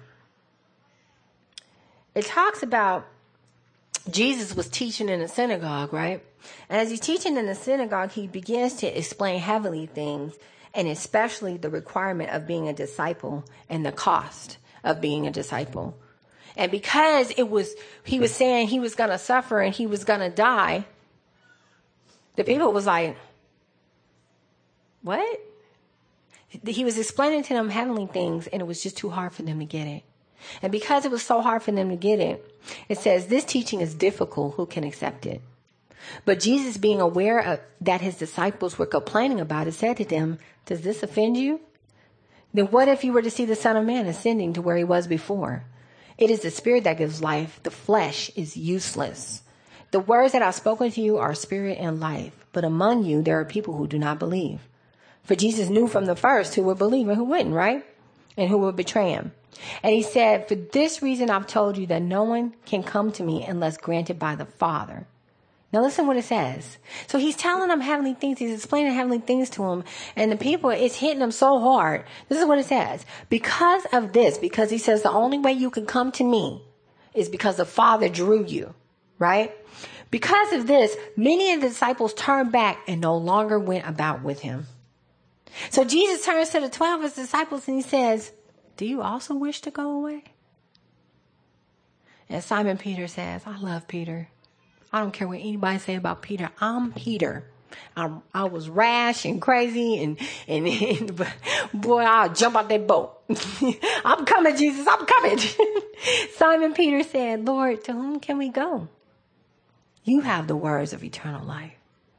It talks about Jesus was teaching in a synagogue, right? And as he's teaching in the synagogue, he begins to explain heavenly things, and especially the requirement of being a disciple and the cost of being a disciple. And because it was, he was saying he was going to suffer and he was going to die, the people was like, what? He was explaining to them heavenly things, and it was just too hard for them to get it. And because it was so hard for them to get it, it says, this teaching is difficult. Who can accept it? But Jesus, being aware of that his disciples were complaining about it, said to them, does this offend you? Then what if you were to see the Son of Man ascending to where he was before? It is the spirit that gives life. The flesh is useless. The words that I've spoken to you are spirit and life. But among you, there are people who do not believe. For Jesus knew from the first who would believe and who wouldn't, right? And who would betray him. And he said, for this reason I've told you that no one can come to me unless granted by the Father. Now listen what it says. So he's telling them heavenly things. He's explaining heavenly things to them. And the people, it's hitting them so hard. This is what it says. Because of this, because he says the only way you can come to me is because the Father drew you, right? Because of this, many of the disciples turned back and no longer went about with him. So Jesus turns to the twelve of his disciples and he says, do you also wish to go away? And Simon Peter says, I love Peter. I don't care what anybody say about Peter. I'm Peter. I'm, I was rash and crazy and, and, and boy, I'll jump out that boat. I'm coming, Jesus. I'm coming. Simon Peter said, Lord, to whom can we go? You have the words of eternal life.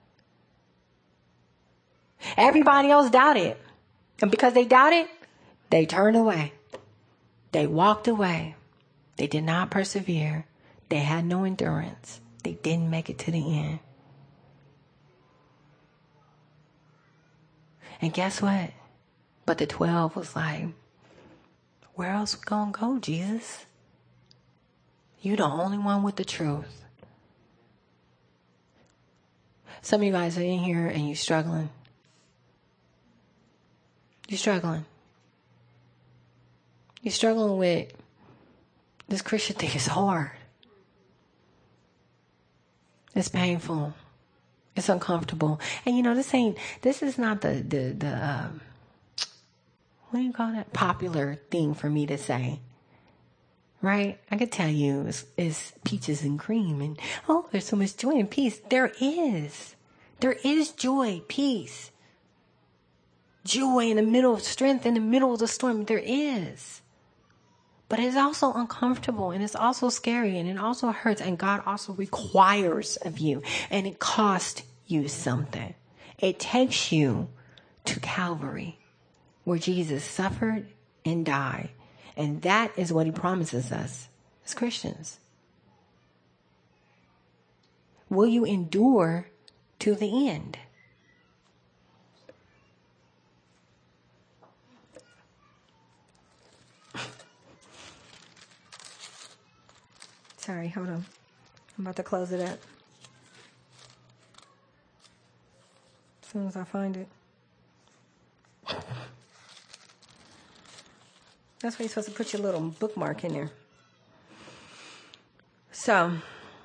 Everybody else doubted. And because they doubted, they turned away. They walked away. They did not persevere. They had no endurance. They didn't make it to the end. And guess what? But the twelve was like, where else we gonna go, Jesus? You the only one with the truth. Some of you guys are in here and you're struggling. You're struggling. You're struggling with this Christian thing is hard. It's painful. It's uncomfortable. And you know, this ain't, this is not the, the, the, um, what do you call that? Popular thing for me to say. Right? I could tell you it's, it's peaches and cream and, oh, there's so much joy and peace. There is. There is joy, peace. Joy in the middle of strength, in the middle of the storm. There is. But it's also uncomfortable and it's also scary and it also hurts and God also requires of you and it costs you something. It takes you to Calvary where Jesus suffered and died. And that is what he promises us as Christians. Will you endure to the end? Sorry, hold on. I'm about to close it up. As soon as I find it. That's why you're supposed to put your little bookmark in there. So,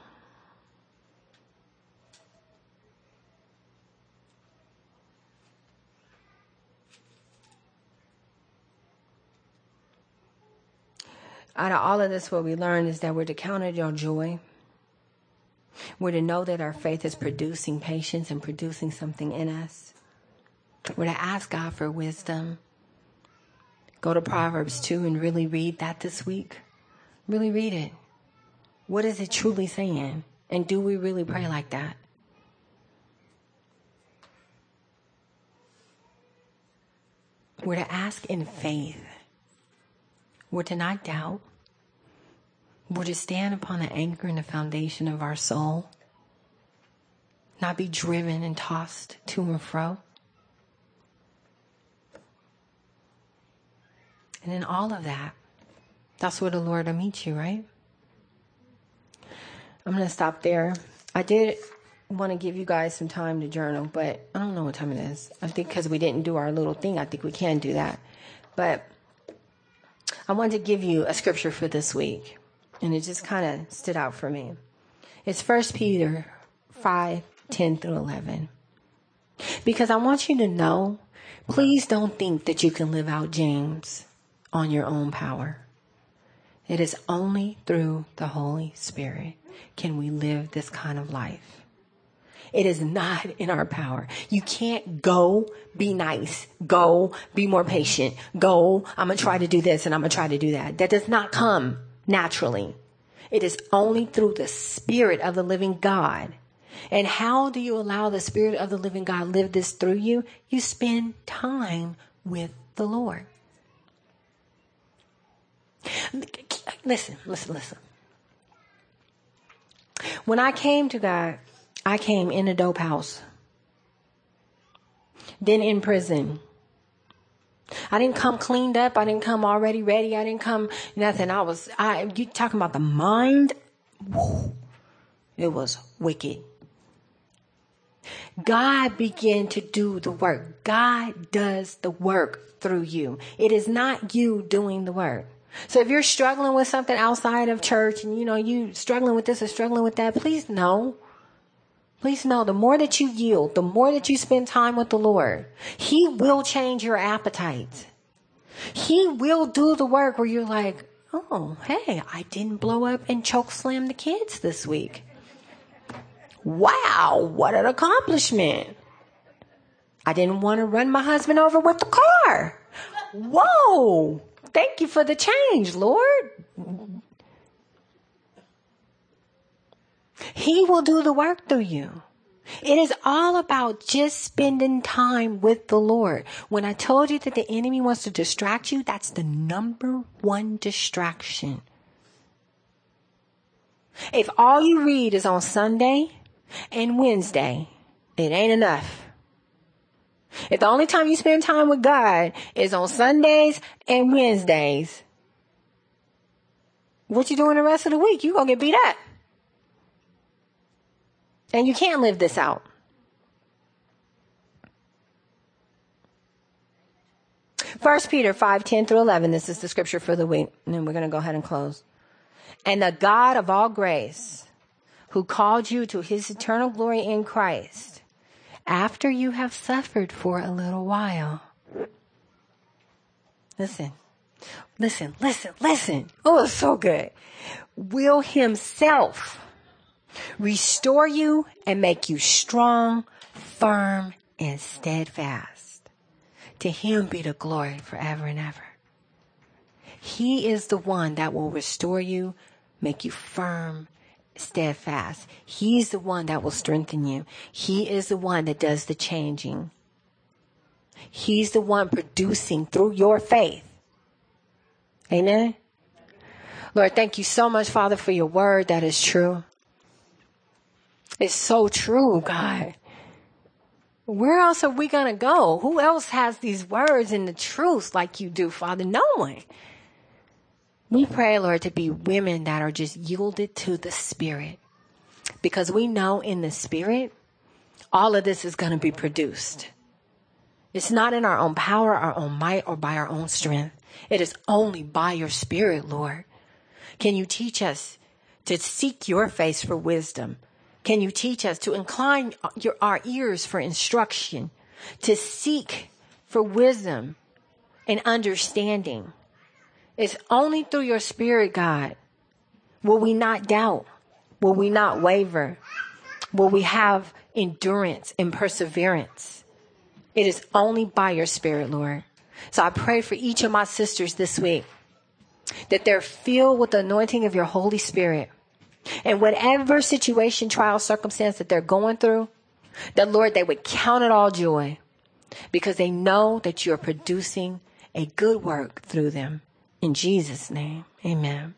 out of all of this, what we learned is that we're to count it your joy. We're to know that our faith is producing patience and producing something in us. We're to ask God for wisdom. Go to Proverbs two and really read that this week. Really read it. What is it truly saying? And do we really pray like that? We're to ask in faith. We're to not doubt. We're to stand upon the anchor and the foundation of our soul. Not be driven and tossed to and fro. And in all of that, that's where the Lord will meet you, right? I'm going to stop there. I did want to give you guys some time to journal, but I don't know what time it is. I think because we didn't do our little thing, I think we can do that. But I wanted to give you a scripture for this week, and it just kind of stood out for me. It's First Peter five, ten through eleven. Because I want you to know, please don't think that you can live out James on your own power. It is only through the Holy Spirit can we live this kind of life. It is not in our power. You can't go be nice. Go be more patient. Go, I'm going to try to do this and I'm going to try to do that. That does not come naturally. It is only through the Spirit of the living God. And how do you allow the Spirit of the living God live this through you? You spend time with the Lord. Listen, listen, listen. When I came to God, I came in a dope house, then in prison. I didn't come cleaned up. I didn't come already ready. I didn't come nothing. I was, I, you talking about the mind? Whew, it was wicked. God began to do the work. God does the work through you. It is not you doing the work. So if you're struggling with something outside of church and, you know, you struggling with this or struggling with that, please know. Please know, the more that you yield, the more that you spend time with the Lord, He will change your appetite. He will do the work where you're like, oh, hey, I didn't blow up and choke slam the kids this week. Wow, what an accomplishment. I didn't want to run my husband over with the car. Whoa, thank you for the change, Lord. He will do the work through you. It is all about just spending time with the Lord. When I told you that the enemy wants to distract you, that's the number one distraction. If all you read is on Sunday and Wednesday, it ain't enough. If the only time you spend time with God is on Sundays and Wednesdays, what you doing the rest of the week? You're going to get beat up. And you can't live this out. First Peter five, ten through eleven. This is the scripture for the week. And then we're going to go ahead and close. And the God of all grace, who called you to His eternal glory in Christ, after you have suffered for a little while. Listen, listen, listen, listen. Oh, it's so good. Will Himself restore you and make you strong, firm, and steadfast. To Him be the glory forever and ever. He is the one that will restore you, make you firm, steadfast. He's the one that will strengthen you. He is the one that does the changing. He's the one producing through your faith. Amen. Lord, thank you so much, Father, for your word that is true. It's so true, God. Where else are we going to go? Who else has these words and the truth like you do, Father? No one. We pray, Lord, to be women that are just yielded to the Spirit. Because we know in the Spirit, all of this is going to be produced. It's not in our own power, our own might, or by our own strength. It is only by your Spirit, Lord. Can you teach us to seek your face for wisdom? Can you teach us to incline your, our ears for instruction, to seek for wisdom and understanding? It's only through your Spirit, God, will we not doubt, will we not waver, will we have endurance and perseverance. It is only by your Spirit, Lord. So I pray for each of my sisters this week that they're filled with the anointing of your Holy Spirit. And whatever situation, trial, circumstance that they're going through, that, Lord, they would count it all joy because they know that you're producing a good work through them. In Jesus' name, amen.